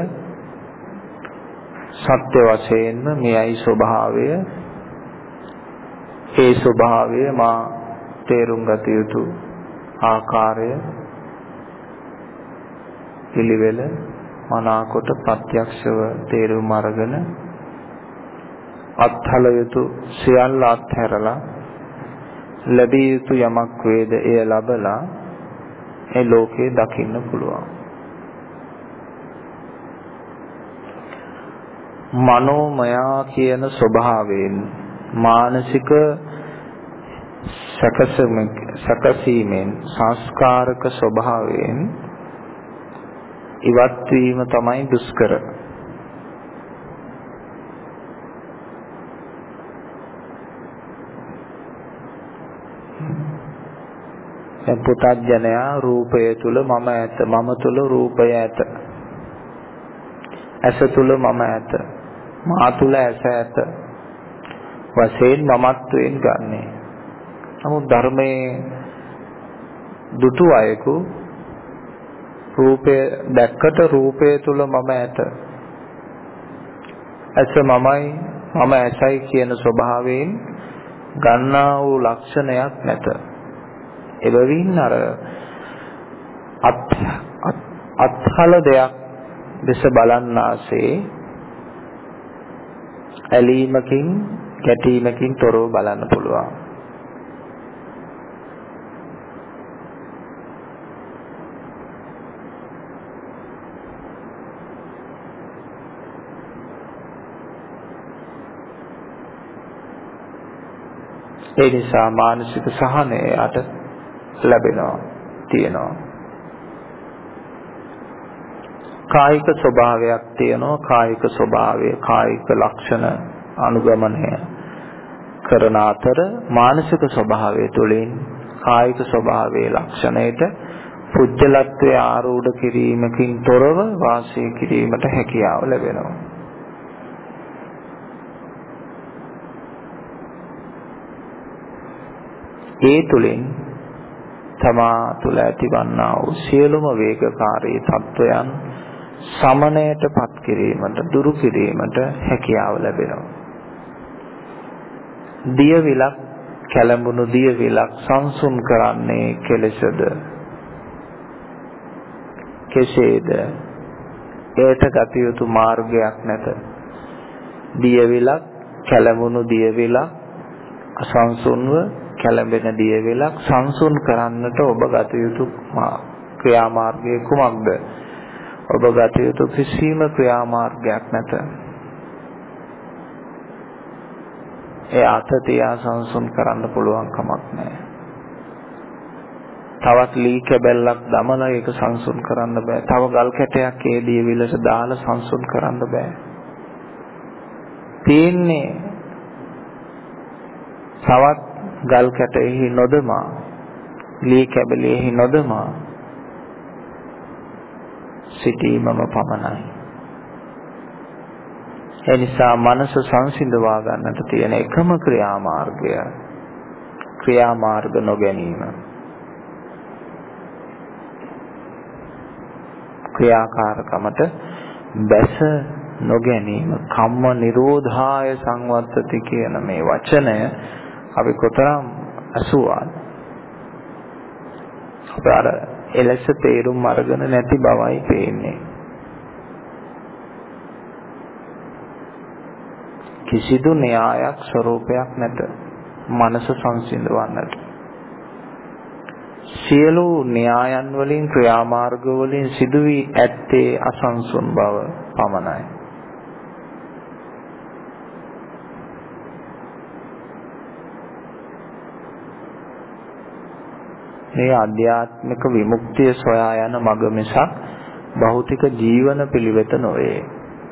සත්‍ය වශයෙන්ම මෙයයි ස්වභාවය. ඒ ස්වභාවය මා තේරුම් ගත යුතු ආකාරය පිළිවෙල මනාකොට ප්‍රත්‍යක්ෂව තේරුම් අරගෙන අත්හල යුතු සියල්ල අත්හැරලා ලැබිය යුතු යමක් වේද එය ලබලා ඒ ලෝකේ දකින්න පුළුවන්. මනෝමයා කියන ස්වභාවයෙන් මානසික සකසීමෙන් සංස්කාරක ස්වභාවයෙන් ඉවත් වීම තමයි දුෂ්කර. පුතග්ජනයා රූපය තුල මම ඇත, මම තුල රූපය ඇත, ඇස තුල මම ඇත, මා තුල ඇස ඇත වශයෙන් මමත්වයෙන් ගන්නේ. නමුත් ධර්මයේ දුටු අයෙකු රූපය දැක්කට රූපය තුල මම ඇත, ඇස මමයි, මම ඇසයි කියන ස්වභාවයෙන් ගන්නා වූ ලක්ෂණයක් නැත. එබැවින් අර අත්හල දෙයක් දෙස බලන්නාසේ ඇලීමකින් ගැටීමකින් තොරව බලන්න පුළුවන්. ඒ නිසා මානසික සහනය යට ලැබෙනවා තියෙනවා. කායික ස්වභාවයක් තියෙනවා. කායික ස්වභාවය කායික ලක්ෂණ අනුගමනය කරන අතර මානසික ස්වභාවය තුළින් කායික ස්වභාවයේ ලක්ෂණයට පුජ්‍යලත්වයේ ආරූඪ කිරීමකින් තොරව වාසය කිරීමට හැකියාව ලැබෙනවා. ඒ තුළින් තමා තුළ ඇතිවන්නා වූ සියලුම වේගකාරී තත්වයන් සමනයට පත් කිරීමට දුරු කිරීමට හැකියාව ලැබෙනවා. දිය විලක් කැළඹුණු දිය විලක් සංසුන් කරන්නේ කෙලෙසද? කෙසේද? ඒට ගත යුතු මාර්ගයක් නැත. දිය විලක් කැළඹුණු දිය විලක් අසංසුන්ව කැළඹෙන දිය විලක් සංසුන් කරන්නට ඔබ ගත යුතු ක්‍රියාමාර්ගය කුමක්ද? ඔබ ගත යුතු කිසිම ක්‍රියාමාර්ගයක් නැත. ඒ අත තියා සංසුන් කරන්න පුළුවන් කමක් නැහැ. තවත් ලී කැබැල්ලක් දමලා ඒක සංසුන් කරන්න බෑ. තව ගල් කැටයක් ඒ දිය විලට දාලා සංසුන් කරන්න බෑ. තියෙන්නේ තවත් ගල් කැටෙහි නොදමා ලී කැබලෙහි නොදමා සිටීමම පමණයි. එනිසා මනස සංසිඳවා ගන්නට තියෙන එකම ක්‍රියාමාර්ගය ක්‍රියාමාර්ග නොගැනීම. ක්‍රියාකාරකමට බැස නොගැනීම. කම්ම නිරෝධාය සංවත්තති කියන මේ වචනය අපි කොතරම් අසුවාද? අප අර එලෙස තේරුම් අරගෙන නැති බවයි පේන්නේ. කිසිදු න්‍යායක් ස්වરૂපයක් නැත මනස සංසිඳවන්නට. සියලු න්‍යායන් වලින් ක්‍රියාමාර්ග වලින් සිදුවී ඇත්තේ අසංසුන් බව පමණයි. මේ ආධ්‍යාත්මික විමුක්තිය සොයා යන මඟ මිසක් භෞතික ජීවන පිළිවෙත නොවේ.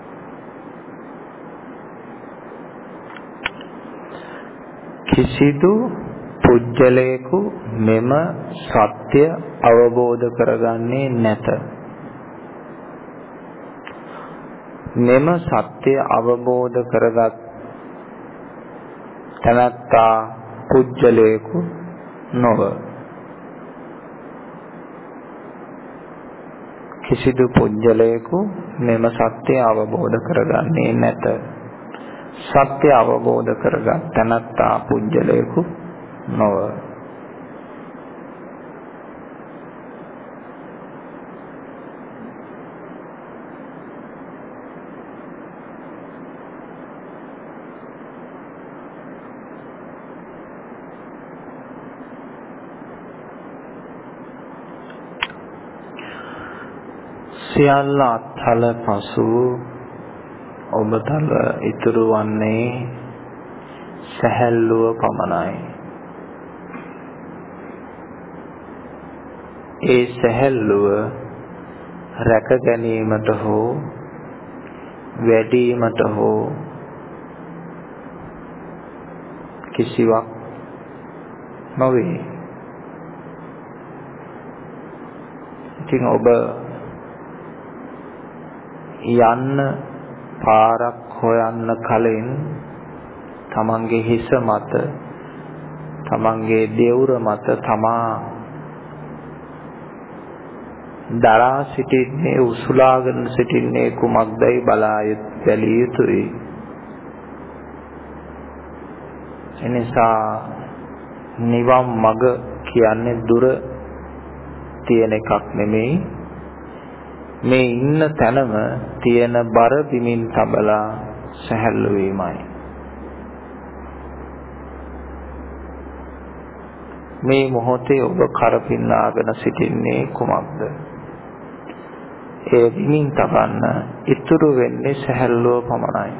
කිසිදු පුජ්‍යලයකු මෙම සත්‍ය අවබෝධ කරගන්නේ නැත. මෙම සත්‍ය අවබෝධ කරගත් තනත්තා පුජ්‍යලයකු නොව. කිසිදු පුජ්‍යලයකු මෙම සත්‍ය අවබෝධ කරගන්නේ නැත. සත්‍ය අවබෝධ කරගත් තනත්තා පුජ්‍යලයකු නොව. සියල්ල අත්හල පසු ඔබතල ඉතුරු වන්නේ සැහැල්ලුව පමණයි. ඒ සැහැල්ලුව රැක ගැනීමට හෝ වැඩිවීමට හෝ කිසිවක් නොවේ. ඉතින් ඔබ යන්න පාරක් හොයන්න කලින් තමන්ගේ හිස මත තමන්ගේ දෙවුර මත තමා දරා සිටින්නේ උසුලාගෙන සිටින්නේ කුමක්දයි බලා බැලිය යුතුයි. එනිසා නිවන් මඟ කියන්නේ දුර තියෙන එකක් නෙමෙයි. මේ ඉන්න තැනම තියෙන බර බිමින් තබලා සැහැල්ලු වීමයි. මේ මොහොතේ ඔබ කරපින්නාගෙන සිටින්නේ කුමක්ද? ඒ බිමින් තබන්න ඉතුරු වෙන්නේ සැහැල්ලුව පමණයි.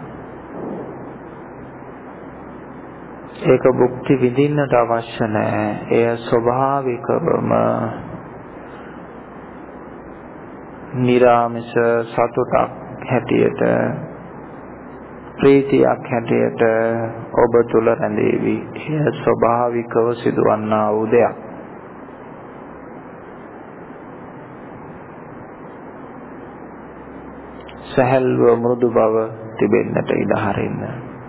ඒක භුක්ති විඳින්නට අවශ්‍ය නැහැ. එය ස්වභාවිකවම නිරාමිෂ සතුටක් හැටියට ප්‍රීතියක් හැටියට ඔබ තුල රැඳේවි. එය ස්වභාවිකව සිදුවන්නා වූ දෙයක්. සැහැල්ලුව මෘදු බව තිබෙන්නට ඉඩ හරින්න.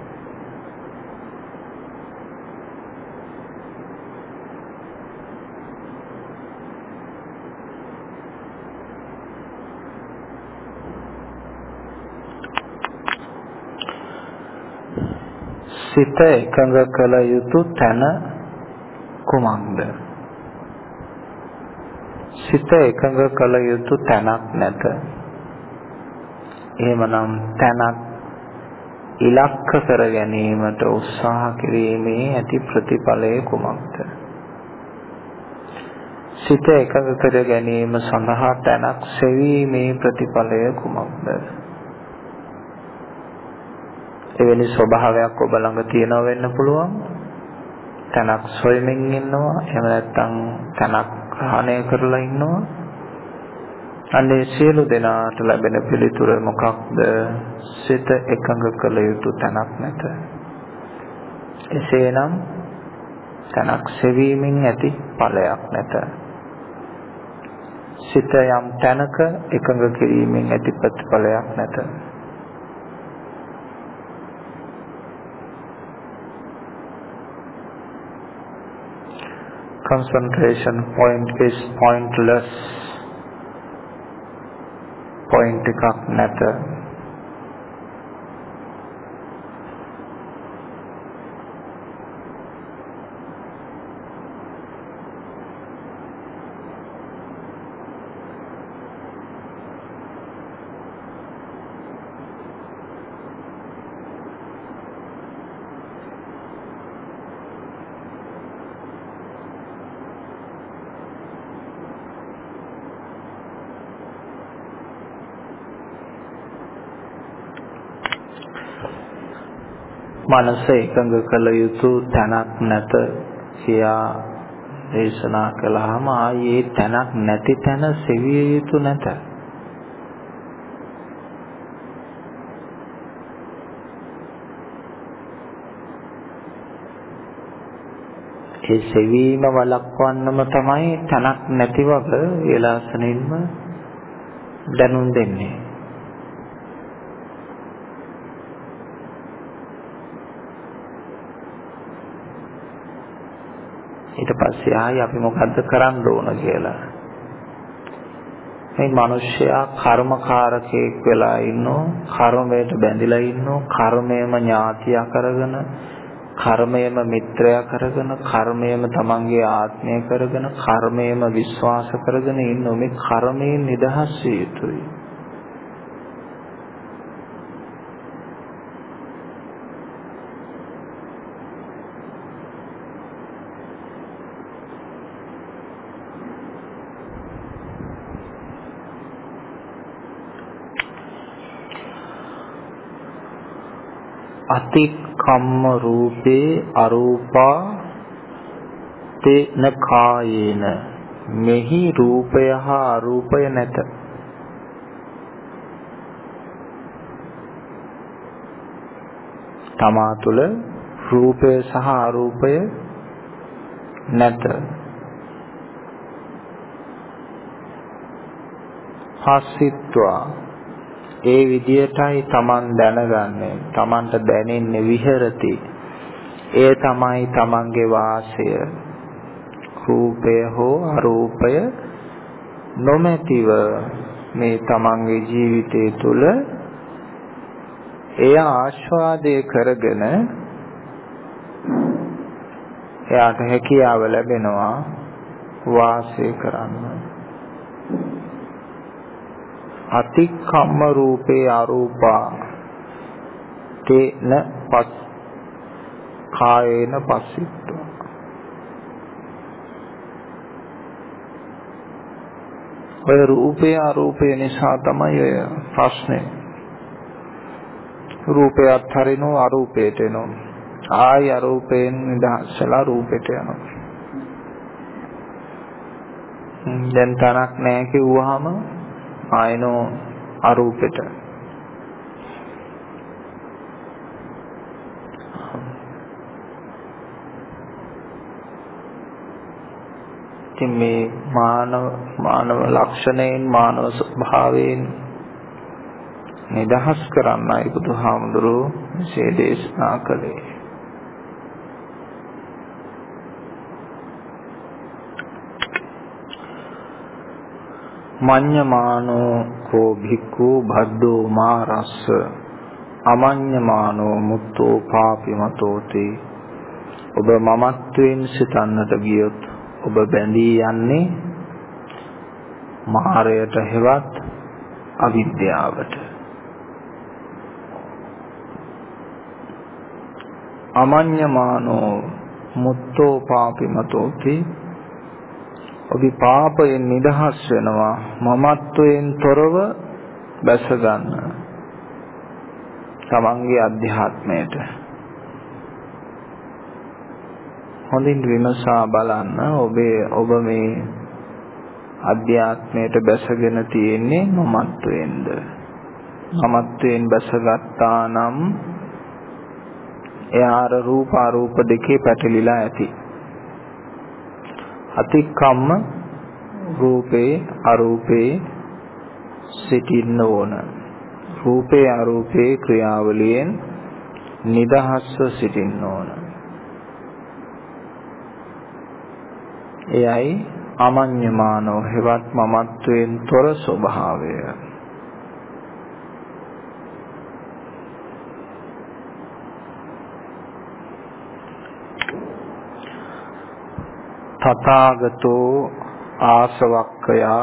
සිත එකඟ කළ යුතු තැන කුමක්ද? සිත එකඟ කළ යුතු තැනක් නැත. එහෙමනම් තැනක් ඉලක්ක කර ගැනීමට උත්සාහ කිරීමේ ඇති ප්‍රතිඵලය කුමක්ද? සිත එකඟ කර ගැනීම සඳහා තැනක් සෙවීමේ ප්‍රතිඵලය කුමක්ද? එවැනි ස්වභාවයක් ඔබ ළඟ තියෙනව වෙන්න පුළුවන්. තැනක් සොයමින් ඉන්නවා, එහෙම නැත්නම් තැනක් ග්‍රහණය කරලා ඉන්නවා. අනේ සියලු දෙනාට ලැබෙන පිළිතුර මොකක්ද? සිත එකඟ කළ යුතු තැනක් නැත. එසේනම් තැනක් සෙවීමෙන් ඇති ඵලයක් නැත. සිත යම් තැනක එකඟ කිරීමෙන් ඇති ප්‍රතිඵලයක් නැත. Concentration point is pointless. Point එකක් නැත. මනස එකඟ කළ යුතු තැනක් නැත කියා දේශනා කළාම ආයේ තැනක් නැති තැන සෙවිය යුතු නැත. ඒ සෙවීම වළක්වන්නම තමයි තැනක් නැති වග වේලාසනින්ම දැනුම් දෙන්නේ. ඊට පස්සේ ආයි අපි මොකද්ද කරන්න ඕන කියලා. මේ මිනිස්සයා කර්මකාරකෙක් වෙලා ඉන්නෝ, කර්මයට බැඳිලා ඉන්නෝ, කර්මයම ඥාතිය කරගෙන, කර්මයම මිත්‍රය කරගෙන, කර්මයම තමන්ගේ ආත්මය කරගෙන, කර්මයම විශ්වාස කරගෙන ඉන්නෝ. මේ කර්මයෙන් නිදහස් විය යුතුයි. අතික්කම්ම රූපේ අරූපා තේන කායේන මෙහි රූපය හා අරූපය නැත. තමා තුළ රූපය සහ අරූපය නැත. හසිත්වා ඒ විදියටයි Taman දැනගන්නේ. Tamanට දැනෙන්නේ විහෙරති. ඒ තමයි Tamanගේ වාසය. රූපය හෝ අරූපය නොමැතිව මේ Tamanගේ ජීවිතය තුළ එය ආස්වාදය කරගෙන එයාට හැකියාව ලැබෙනවා වාසය කරන්න. අතික්කම්ම රූපේ අරූපා තේන පස් කායේන පස්සිට්ඨ. ඔය රූපේ අරූපේ නිසා තමයි ඔය ප්‍රශ්නේ. රූපය අත්හරිනෝ අරූපයට එනෝ. ආයි අරූපයෙන් නිදහස්ලා රූපයට යනවා. දැන් තරක් නැහැ කිව්වහම ආයනෝ අරූපෙට. ඉතින් මේ මානව මානව ලක්ෂණයෙන් මානව ස්වභාවයෙන් නිදහස් කරන්නයි බුදුහාමුදුරුවෝ මෙසේ දේශනා කළේ. මඤ්ඤමානෝ කෝ භික්ඛු භද්දෝ මාරස්ස අමඤ්ඤමානෝ මුත්තෝ පාපිමතෝති. ඔබ මමත්වයෙන් සිතන්නට ගියොත් ඔබ බැඳී යන්නේ මාරයට හෙවත් අවිද්‍යාවට. අමඤ්ඤමානෝ මුත්තෝ පාපිමතෝති. ඔබ පාපයෙන් නිදහස් වෙනවා මමත්වයෙන් තොරව බැස ගන්න තමන්ගේ අධ්‍යාත්මයට. හොඳින් විමසා බලන්න ඔබේ ඔබ මේ අධ්‍යාත්මයට බැසගෙන තියෙන්නේ මමත්වයෙන්ද? මමත්වයෙන් බැසගත්තා නම් එයාර රූප අරූප දෙකේ පැටලිලා ඇති. අතික්කම්ම රූපේ අරූපේ සිටින්න ඕන. රූපේ අරූපේ ක්‍රියාවලියෙන් නිදහස්ව සිටින්න ඕන. එයයි අමඤ්ඤමානෝ හෙවත් මමත්වයෙන් තොර ස්වභාවය. තථාගතෝ ආසවක්ඛයා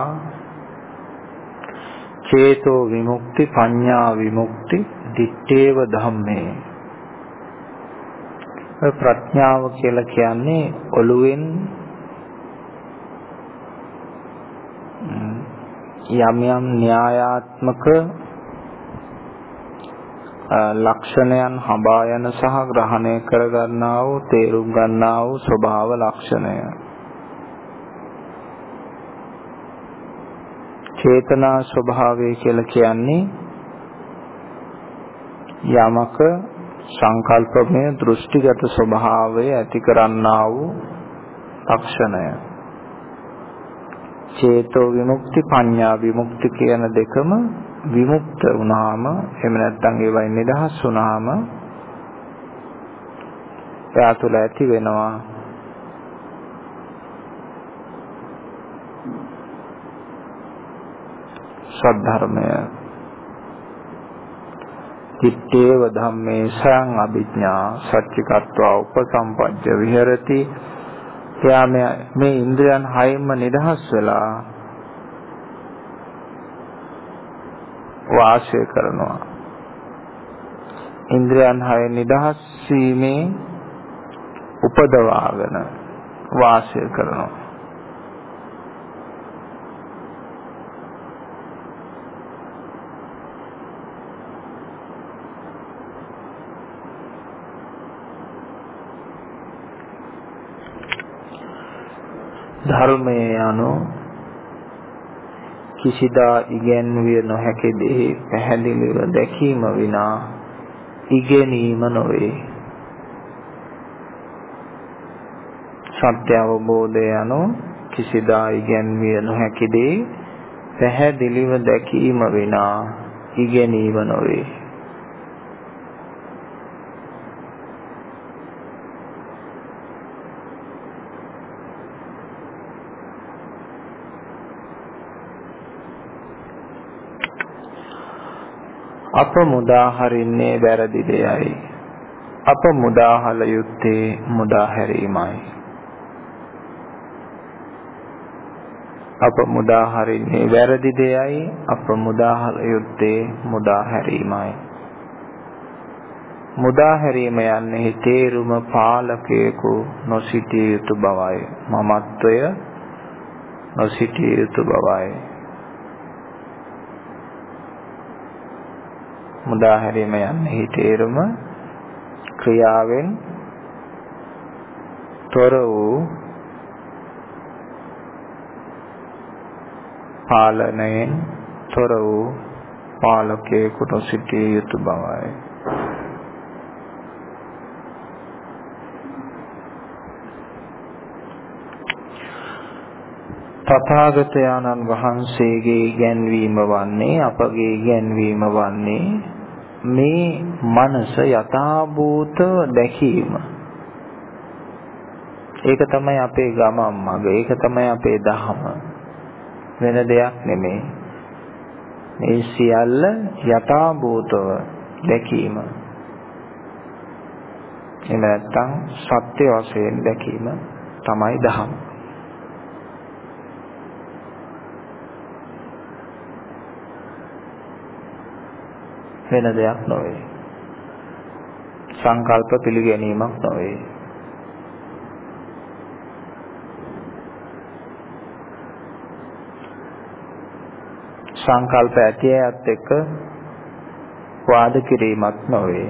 චේතෝ විමුක්ති පඤ්ඤා විමුක්ති දිත්තේව ධම්මේ. ප්‍රඥාව කියලා කියන්නේ ඔළුවෙන් යම් යම් න්‍යායාත්මක ලක්ෂණයන් හඹා යන සහ ග්‍රහණය කර ගන්නා වූ තේරුම් ගන්නා වූ ස්වභාව ලක්ෂණය. චේතනා ස්වභාවය කියලා කියන්නේ යමක සංකල්පමය දෘෂ්ටිගත ස්වභාවය ඇති කරන්නා වූ ලක්ෂණය. චේතෝ විමුක්ති පඤ්ඤා විමුක්ති කියන දෙකම විමුක්ත වුණාම එහෙම නැත්නම් ඒවයින් නිදහස් වුණාම එයා තුළ ඇති වෙනවා සද්ධර්මය. චිත්තේව ධම්මේ සං අභිඥා සච්චිකත්වා උපසම්පජ්ජ විහෙරති. එයා මේ ඉන්ද්‍රයන් හයෙන්ම නිදහස් වෙලා වාසය කරනවා. ඉන්ද්‍රයන් හයෙන් නිදහස් වීමේ උපදවාගෙන වාසය කරනවා. ධර්මයේ යනු කිසිදා ඉගැන්විය නොහැකි දේ පැහැදිලිව දැකීම විනා ඉගෙනීම නොවේ. සත්‍ය අවබෝධය යනු කිසිදා ඉගැන්විය නොහැකි දේ පැහැදිලිව දැකීම විනා ඉගෙනීම නොවේ. අප මුදා හරින්නේ වැරදි දෙයයි. අප මුදා හල යුත්තේ මුදා හැරීමයි. අප මුදා හරින්නේ වැරදි දෙයයි. අප මුදා හල යුත්තේ මුදා හැරීමයි. මුදා හැරීම යන්නේ තේරුම පාලකයෙකු නොසිටිය යුතු බවයි. මමත්වය නොසිටිය යුතු බවයි. මුදා හැරීම යන්නේ තේරුම ක්‍රියාවෙන් තොර වූ පාලනයෙන් තොර වූ පාලකයෙකුට සිටිය යුතු බවයි. තථාගතයන්න් වහන්සේගේ ඉගැන්වීම වන්නේ අපගේ ඉගැන්වීම වන්නේ මේ මනස යථාභූත දැකීම. ඒක තමයි අපේ ගමන් මඟ. ඒක තමයි අපේ දහම. වෙන දෙයක් නෙමෙයි. මේ සියල්ල යථාභූතව දැකීම. එහෙම නැත්නම් සත්‍ය වශයෙන් දැකීම තමයි දහම. වෙන දෙයක් නොවේ. සංකල්ප පිළිගැනීමක් නොවේ. සංකල්ප ඇති අයත් එක්ක වාද කිරීමක් නොවේ.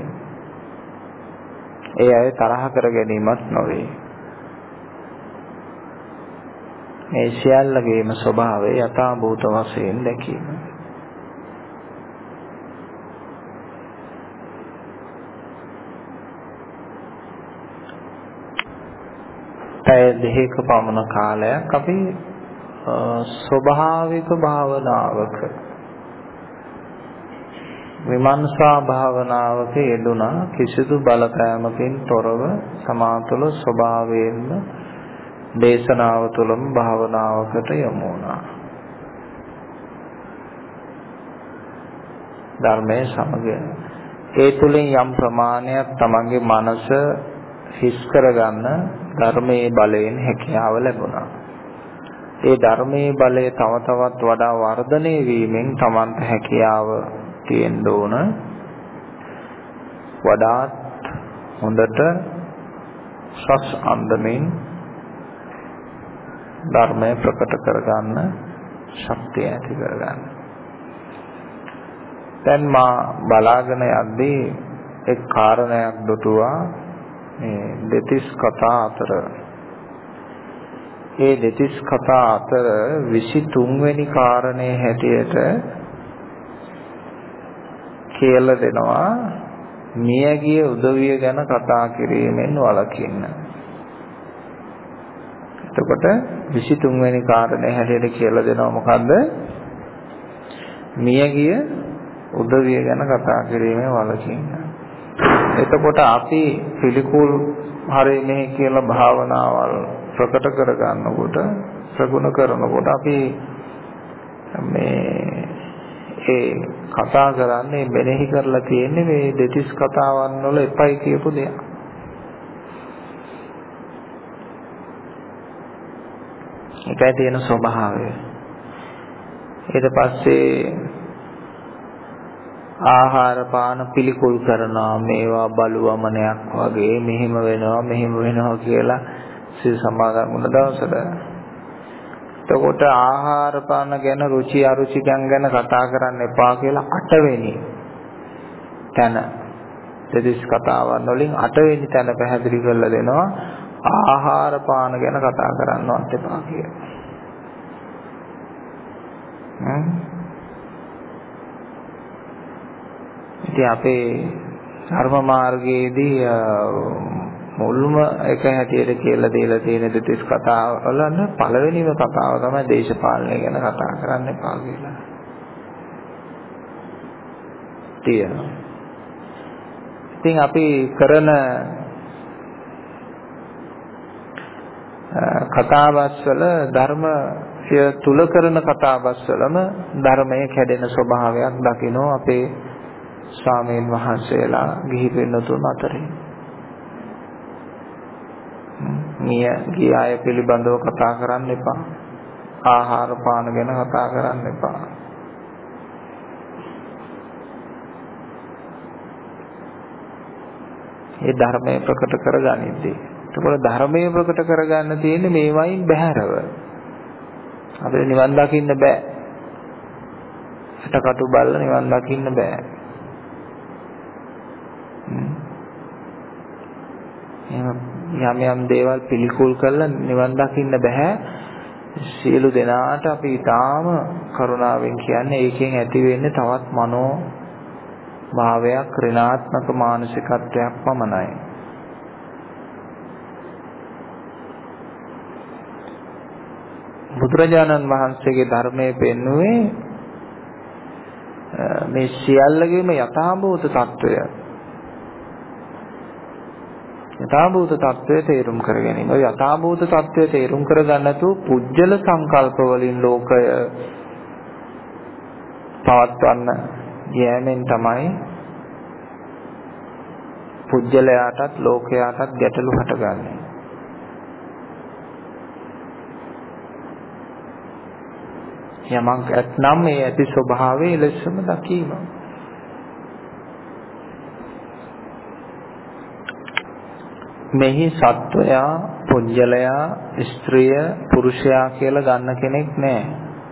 ඒ අය තරහ කර ගැනීමක් නොවේ. මේ සියල්ලගේම ස්වභාවය යථාභූත වශයෙන් දැකීම. පැය දෙකක පමණ කාලයක් අපි ස්වභාවික භාවනාවක විමර්ශනා භාවනාවක යෙදුණා. කිසිදු බලපෑමකින් තොරව සමාතුල ස්වභාවයෙන්ම දේශනාව තුළම භාවනාවකට යොමු වුණා. ධර්මයේ සමග ඒ තුලින් යම් ප්‍රමාණයක් තමන්ගේ මනස හිස් කරගන්න ධර්මයේ බලයෙන් හැකියාව ලැබුණා. ඒ ධර්මයේ බලය තව තවත් වඩා වර්ධනය වීමෙන් තමන්ට හැකියාව තියෙන්න ඕන වඩාත් හොඳට සස් අන්දමින් ධර්මය ප්‍රකට කරගන්න ශක්තිය ඇති කරගන්න. දැන් මා බලාගෙන යද්දී එක් කාරණයක් දුටුවා. මේ දෙතිස් කතා අතර ඒ දෙතිස් කතා අතර විසිතුන් වෙනි කාරණේ හැටියට කියලා දෙනවා මියගිය උදවිය ගැන කතා කිරීමෙන් වළකින්න. එතකොට විසිතුන් වෙනි කාරණේ හැටියට කියලා දෙනවා මොකද්ද? මියගිය උදවිය ගැන කතා කිරීමෙන් වළකින්න. එතකොට අපි පිළිකුල් හරි මෙහි කියලා භාවනාවල් ප්‍රකට කර ගන්නකොට ප්‍රගුණ කරනකොට අපි මේ ඒ කතා කරන්නේ මෙනෙහි කරලා තියෙන්නේ මේ දෙතිස් කතාවන් වල එපයි කියපු දෙයක්. ඒකයි තියෙන ස්වභාවය. ඊට පස්සේ ආහාර පාන පිළිකුල් කරනවා මේවා බලුවමනයක් වගේ මෙහෙම වෙනවා මෙහෙම වෙනවා කියලා සිල් සමාදන් වුණ දවසට. එතකොට ආහාර පාන ගැන රුචි අරුචිකම් ගැන කතා කරන්න එපා කියලා අටවෙනි තැන දෙතිස් කතාවන් වලින් අටවෙනි තැන පැහැදිලි කරලා දෙනවා ආහාර පාන ගැන කතා කරන්නවත් එපා කියලා. හ්ම් ඉතින් අපේ ධර්ම මාර්ගයේදී මුල්ම එක හැටියට කියලා දීලා තියෙන දෙතිස් කතාව වල පළවෙනිම කතාව තමයි දේශපාලනය ගැන කතා කරන්න එපා කියලා. තියෙනවා. ඉතින් අපි කරන කතාබස් වල ධර්මය තුල කරන කතාබස් වලම ධර්මයේ කැඩෙන ස්වභාවයක් දකිනවා අපේ ස්වාමීන් වහන්සේලා ගිහි පින්නතුන් අතරේ. මිය ගිය අය පිළිබඳව කතා කරන්න එපා. ආහාර පාන ගැන කතා කරන්න එපා. ඒ ධර්මය ප්‍රකට කරගනිද්දී. ඒකවල ධර්මය ප්‍රකට කරගන්න තියෙන්නේ මේවයින් බැහැරව. අපිට නිවන් දකින්න බෑ. හිතකටු බලලා නිවන් දකින්න බෑ. යම් යම් දේවල් පිළිකුල් කරලා නිවන් දකින්න බෑ. සියලු දෙනාට අපි ඊටාම කරුණාවෙන් කියන්නේ ඒකෙන් ඇති වෙන්නේ තවත් මනෝ භාවයක් ඍණාත්මක මානසිකත්වයක් පමණයි. බුදුරජාණන් වහන්සේගේ ධර්මයේ පෙන්වුවේ මේ සියල්ලගේම යථාභූත తত্ত্বය. යථාභූත తত্ত্বය තේරුම් කර ගැනීම. ඔය යථාභූත తত্ত্বය තේරුම් කර ගන්නතු පුජ්‍යල සංකල්ප වලින් ලෝකය පවත්වන්න යෑමෙන් තමයි පුජ්‍යලයාටත් ලෝකයාටත් ගැටලු හටගන්නේ. යමක් ඇතනම් මේ ඇති ස්වභාවය ලෙසම දකීම. මෙහි සත්වයා, පුජ්‍යලයා, ස්ත්‍රිය, පුරුෂයා කියලා ගන්න කෙනෙක් නැහැ.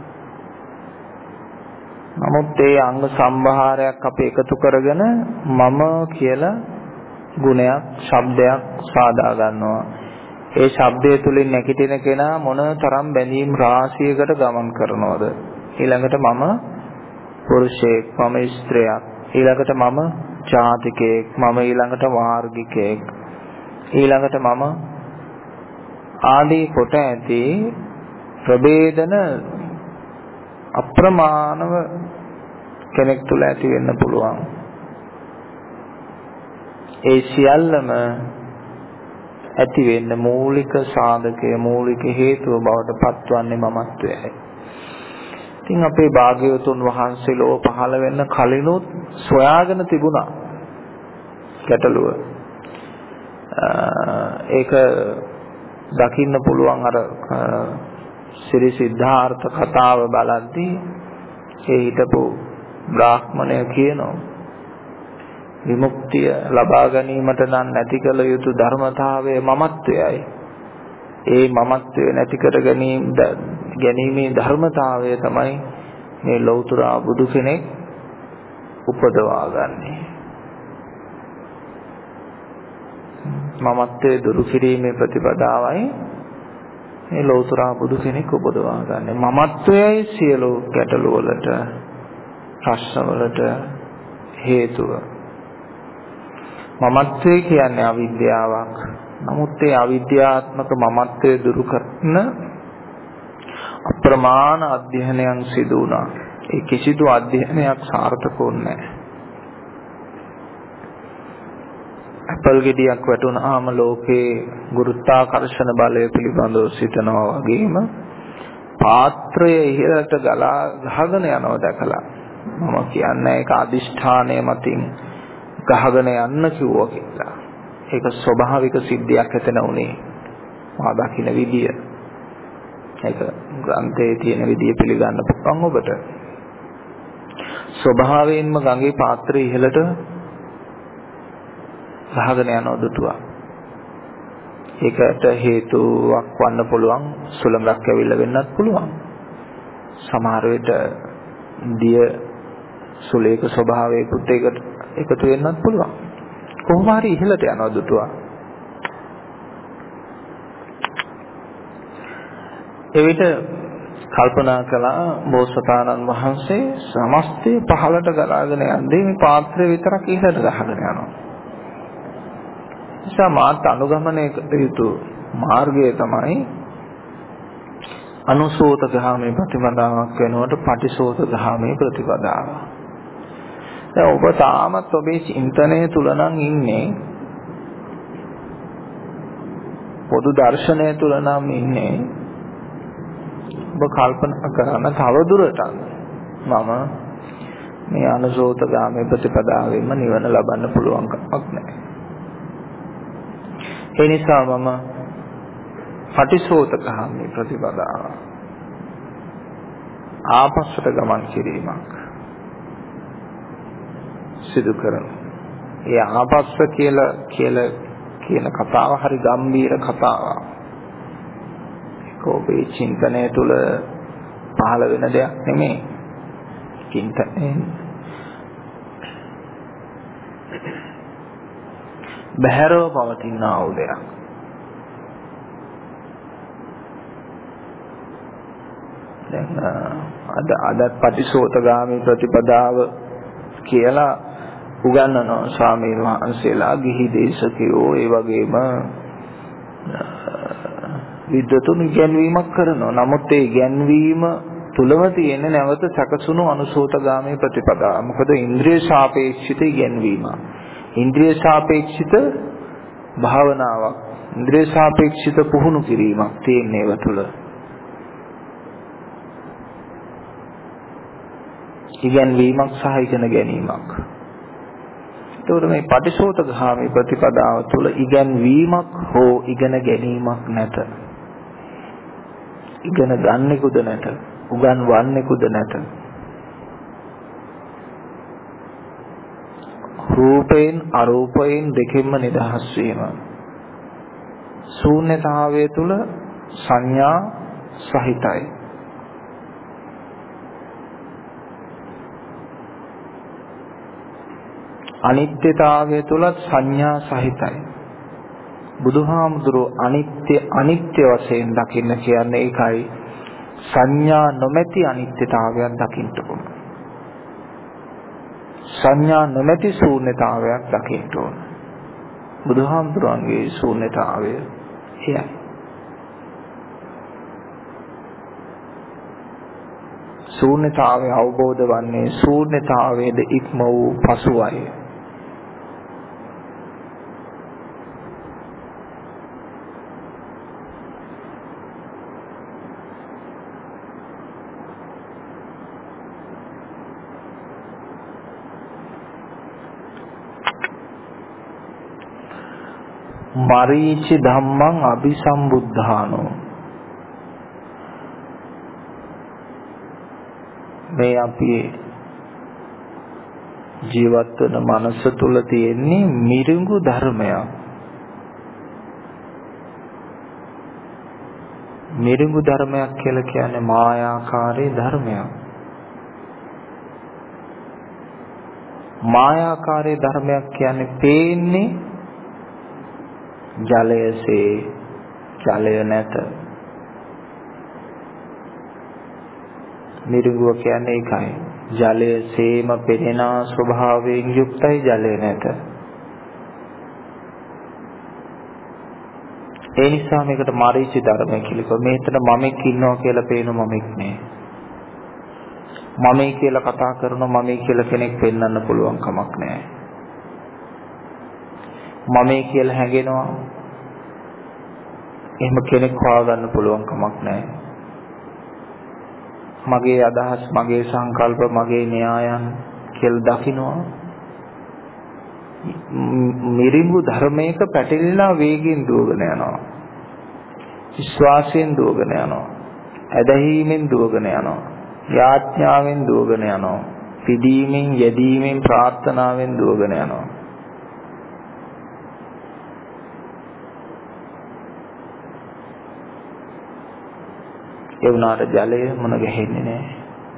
නමුත් ඒ අංග සම්භාරයක් අපි එකතු කරගෙන මම කියලා ගුණයක්, ශබ්දයක් සාදා ගන්නවා. ඒ ශබ්දය තුලින් නැගිටින කෙනා මොන තරම් බැඳීම් රාශියකට ගමන් කරනවද? ඊළඟට මම පුරුෂයෙක්, මම ස්ත්‍රියක්, ඊළඟට මම ජාතිකයෙක්, මම ඊළඟට වාර්ගිකයෙක්, ඊළඟට මම ආදී කොට ඇති ප්‍රභේදන අප්‍රමාණව කෙනෙක් තුල ඇති වෙන්න පුළුවන්. ඒ සියල්ලම ඇති වෙන්න මූලික සාධකය, මූලික හේතුව බවට පත්වන්නේ මමත්වයයි. ඉතින් අපේ භාග්‍යවතුන් වහන්සේ ලෝ පහළ වෙන්න කලිනුත් සොයාගෙන තිබුණා ගැටලුව. ඒක දකින්න පුළුවන් අර ශ්‍රී සිද්ධාර්ථ කතාව බලද්දී ඒ හිටපු බ්‍රාහ්මණය කියනවා විමුක්තිය ලබා ගැනීමට නම් නැති කළ යුතු ධර්මතාවය මමත්වයයි. ඒ මමත්වය නැති කර ගැනීම ගැනීමේ ධර්මතාවය තමයි මේ ලෞතර බුදු කෙනෙක් උපදවා ගන්නේ. මමත්වයේ දුරු කිරීමේ ප්‍රතිපදාවයි මේ ලෞතර බුදු කෙනෙක් උපදවා ගන්නේ. මමත්වයයි සියලු ගැටලු වලට, ප්‍රශ්න වලට හේතුව. මමත්වය කියන්නේ අවිද්‍යාවක්. නමුත් ඒ අවිද්‍යාත්මක මමත්වය දුරු කරන අප්‍රමාණ අධ්‍යයනයන් සිදු වුණා. ඒ කිසිදු අධ්‍යයනයක් සාර්ථක වුණේ නැහැ. අපල් ගෙඩියක් වැටුණාම ලෝකේ ගුරුත්වාකර්ෂණ බලය පිළිබඳව සිතනවා වගේම පාත්‍රය ඉහළට ගලා ගහගෙන යනවා දැකලා මම කියන්නේ ඒක අදිෂ්ඨානය මතින් ගහගෙන යන්න කිව්වා කියලා. ඒක ස්වභාවික සිද්ධියක් ඇතන උනේ. මා දකින්න විදිය. ඒක ග්‍රන්ථයේ තියෙන විදිය පිළිගන්න පුළුවන් ඔබට. ස්වභාවයෙන්ම ගඟේ පාත්‍රය ඉහළට ගහගෙන යනවා දුටුවා. ඒකට හේතුවක් වන්න පුළුවන් සුළඟක් ඇවිල්ලා වෙන්නත් පුළුවන්. සමහර විට දිය සුලේක ස්වභාවයකට ඒකට එකතු වෙන්නත් පුළුවන්. කොහොම හරි ඉහළට යනවා දුටුවා. එවිට කල්පනා කළා බෝසතාණන් වහන්සේ සමස්තය පහළට ගලාගෙන යන්නේ මේ පාත්‍රය විතරක් ඉහළට ගහගෙන යනවා. නිසා මාත් අනුගමනය කළ යුතු මාර්ගය තමයි අනුසෝතගාමී ප්‍රතිපදාවක් වෙනුවට පටිසෝතගාමී ප්‍රතිපදාව. දැන් ඔබ තාමත් ඔබේ චින්තනය තුල නම් ඉන්නේ පොදු දර්ශනය තුල නම් ඉන්නේ ඔබ කල්පනා කරන තව දුරටත් මම මේ අනුසෝතගාමී ප්‍රතිපදාවෙන්ම නිවන ලබන්න පුළුවන් කමක් නැහැ. ඒ නිසා මම පටිසෝතගාමී ප්‍රතිපදාව ආපස්සට ගමන් කිරීමක් සිදු කරනවා. ඒ ආපස්ස කියලා කියලා කියන කතාව හරි ගැඹීර කතාවක්. ඒක ඔබේ චින්තනය තුළ පහළ වෙන දෙයක් නෙමෙයි. චින්තනයෙන් බහැරව පවතින ආ දෙයක්. දැන් අද අද පටිසෝතගාමී ප්‍රතිපදාව කියලා උගන්වනවා ස්වාමීන් වහන්සේලා ගිහි දේශකයෝ ඒ වගේම විද්වතුන් ඉගැන්වීමක් කරනවා. නමුත් ඒ ඉගැන්වීම තුලම තියෙන නැවත සැකසුණු අනුසෝතගාමී ප්‍රතිපදාව. මොකද ඉන්ද්‍රිය සාපේක්ෂිත ඉගැන්වීම. ඉන්ද්‍රිය සාපේක්ෂිත භාවනාවක්. ඉන්ද්‍රිය සාපේක්ෂිත පුහුණු කිරීමක් තියෙන ඒව තුල. ඉගැන්වීමක් සහ ඉගෙන ගැනීමක්. ඒතකොට මේ පටිසෝතගාමී ප්‍රතිපදාව තුළ ඉගැන්වීමක් හෝ ඉගෙන ගැනීමක් නැත. ඉගෙන ගන්නෙකුද නැත. උගන්වන්නෙකුද නැත. රූපයෙන් අරූපයෙන් දෙකෙන්ම නිදහස් වීම. ශූන්‍යතාවය තුළ සංඥා සහිතයි. අනිත්‍යතාවය තුලත් සංඥා සහිතයි. බුදුහාමුදුරුවෝ අනිත්‍ය අනිත්‍ය වශයෙන් දකින්න කියන්නේ ඒකයි. සංඥා නොමැති අනිත්‍යතාවයක් දකින්න ඕන. සංඥා නොමැති ශූන්‍යතාවයක් දකින්න ඕන. බුදුහාමුදුරුවන්ගේ ශූන්‍යතාවය එයයි. ශූන්‍යතාවය අවබෝධ වන්නේ ශූන්‍යතාවයේද ඉක්ම වූ පසුවයි. මරීචි ධම්මං අபிසම්බුද්ධානෝ. මේ අපි ජීවත් වෙන මනස තුල තියෙන්නේ මිරිඟු ධර්මයක්. මිරිඟු ධර්මයක් කියලා කියන්නේ මායාකාරී ධර්මයක්. මායාකාරී ධර්මයක් කියන්නේ පේන්නේ ජලයසේ ජලය නැත. මිරිඟුව කියන්නේ ඒකයි. ජලයේම පෙනෙන ස්වභාවයෙන් යුක්තයි ජලය නැත. ඒ නිසා මේකට මරීචි ධර්මය කියලා කිව්වා. මේතන මමෙක් ඉන්නවා කියලා පේන මමෙක් නෑ. මමයි කියලා කතා කරන මමයි කියලා කෙනෙක් පෙන්වන්න පුළුවන් කමක් නෑ. මමයි කියලා හැඟෙනවා. එහෙම කෙනෙක් හොයාගන්න පුළුවන් කමක් නෑ. මගේ අදහස් මගේ සංකල්ප මගේ න්‍යායන් කියලා දකින්නවා. මිරිඟු ධර්මයක පැටලිලා වේගෙන් දුවගෙන යනවා. විශ්වාසයෙන් දුවගෙන යනවා. ඇදහිීමෙන් දුවගෙන යනවා. යාඥාවෙන් දුවගෙන යනවා. පිදීමෙන් යෙදීමෙන් ප්‍රාර්ථනාවෙන් දුවගෙන යනවා. ඒ වුණාට ජලය මොන ගහෙන්නේ නැහැ.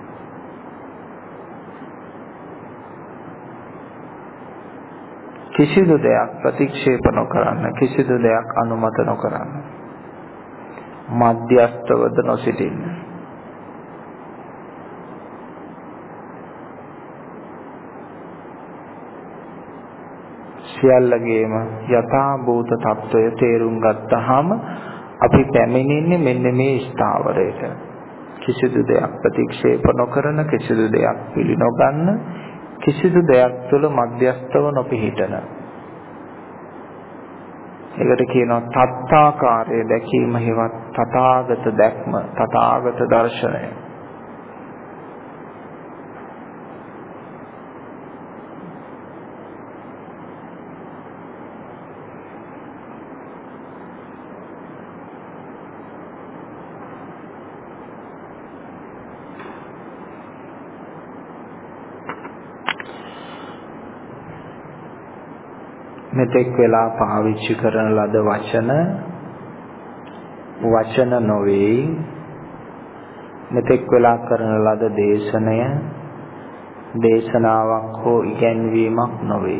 කිසිදු දෙයක් ප්‍රතික්ෂේප නොකරන්න, කිසිදු දෙයක් අනුමත නොකරන්න. මධ්‍යස්ථවද නොසිටින්න. සියල්ලගේම යථා භූත తত্ত্বය තේරුම් ගත්තාම අපි පැමිණෙන්නේ මෙන්න මේ ස්ථාවරයට. කිසිදු දෙයක් ප්‍රතික්ෂේප නොකරන, කිසිදු දෙයක් පිළි නොගන්න, කිසිදු දෙයක් තුළ මධ්‍යස්ථව නොපිහිටන. ඒකට කියනවා තත්තාකාරය දැකීම හේවත් තථාගත දැක්ම, තථාගත දර්ශනය. මෙතෙක් වෙලා පාවිච්චි කරන ලද වචන වචන නොවේ. මෙතෙක් වෙලා කරන ලද දේශනය දේශනාවක් හෝ ඉගැන්වීමක් නොවේ.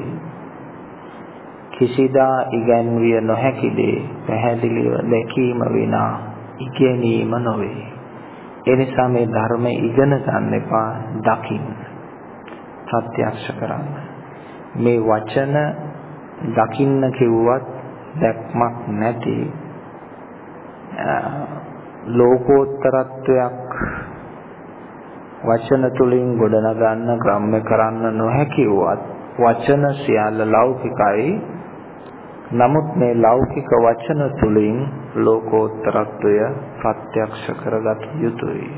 කිසිදා ඉගැන්විය නොහැකි දේ පැහැදිලිව දැකීම විනා ඉගෙනීම නොවේ. ඒ නිසා මේ ධර්මය ඉගෙන ගන්න එපා, දකින්න. ප්‍රත්‍යක්ෂ කරන්න. මේ වචන දකින්න කිව්වත් දැක්මක් නැති ලෝකෝත්තරත්වයක් වචන තුලින් ගොඩනගන්න, ග්‍රාම්‍ය කරන්න නොහැකි වුවත් වචන සියල්ල ලෞකිකයි. නමුත් මේ ලෞකික වචන තුලින් ලෝකෝත්තරත්වය ප්‍රත්‍යක්ෂ කරගත යුතුයි.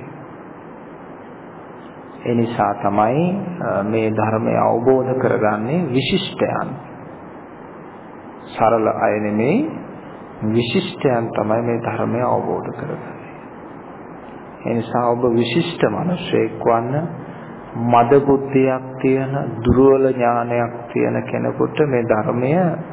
ඒ නිසා තමයි මේ ධර්මය අවබෝධ කරගන්නේ විශිෂ්ටයන්. සරල අය නෙමෙයි, විශිෂ්ටයන් තමයි මේ ධර්මය අවබෝධ කරගන්නේ. ඒ නිසා ඔබ විශිෂ්ට මිනිසෙක් වන්න, මද බුද්ධියක් තියෙන, දුර්වල ඥානයක් තියෙන කෙනෙකුට මේ ධර්මය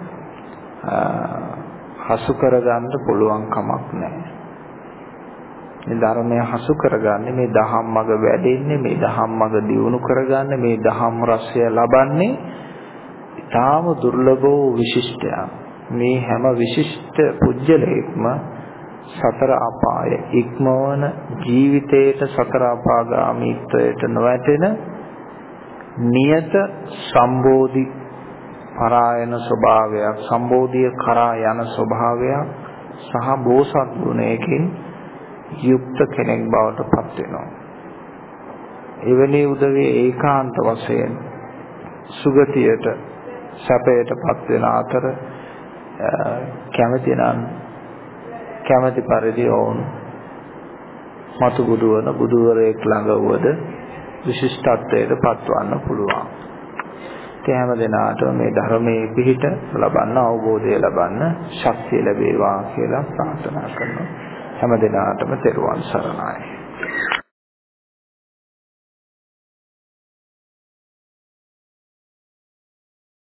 හසු කරගන්න පුළුවන් කමක් නැහැ. මේ ධර්මය හසු කරගන්නේ, මේ දහම් මඟ වැඩෙන්නේ, මේ දහම් මඟ දියුණු කරගන්නේ, මේ දහම් රසය ලබන්නේ ඊටාම දුර්ලභ වූ විශිෂ්ටයක්. මේ හැම විශිෂ්ට පුජ්‍යලයක්ම සතර අපාය ඉක්මවන, ජීවිතයට සතර අපාගාමීත්වයට නොවැටෙන නියත සම්බෝධි පරායන ස්වභාවයක්, සම්බෝධිය කරා යන ස්වභාවයක් සහ බෝසත් ගුණයකින් යුක්ත කෙනෙක් බවට පත් වෙනවා. එවැනි උදවිය ඒකාන්ත වශයෙන් සුගතියට, සැපයට පත් වෙන අතර කැමති නම් කැමති පරිදි ඔවුන් මතු බුදුවන බුදුවරයෙක් ළඟ වුවද විශිෂ්ටත්වයට පත්වන්න පුළුවන්. ඒ හැම දිනාටම මේ ධර්මයේ පිහිට ලබන්න, අවබෝධය ලබන්න ශක්තිය ලැබේවා කියලා ප්‍රාර්ථනා කරනවා. හැම දිනාටම තෙරුවන් සරණයි.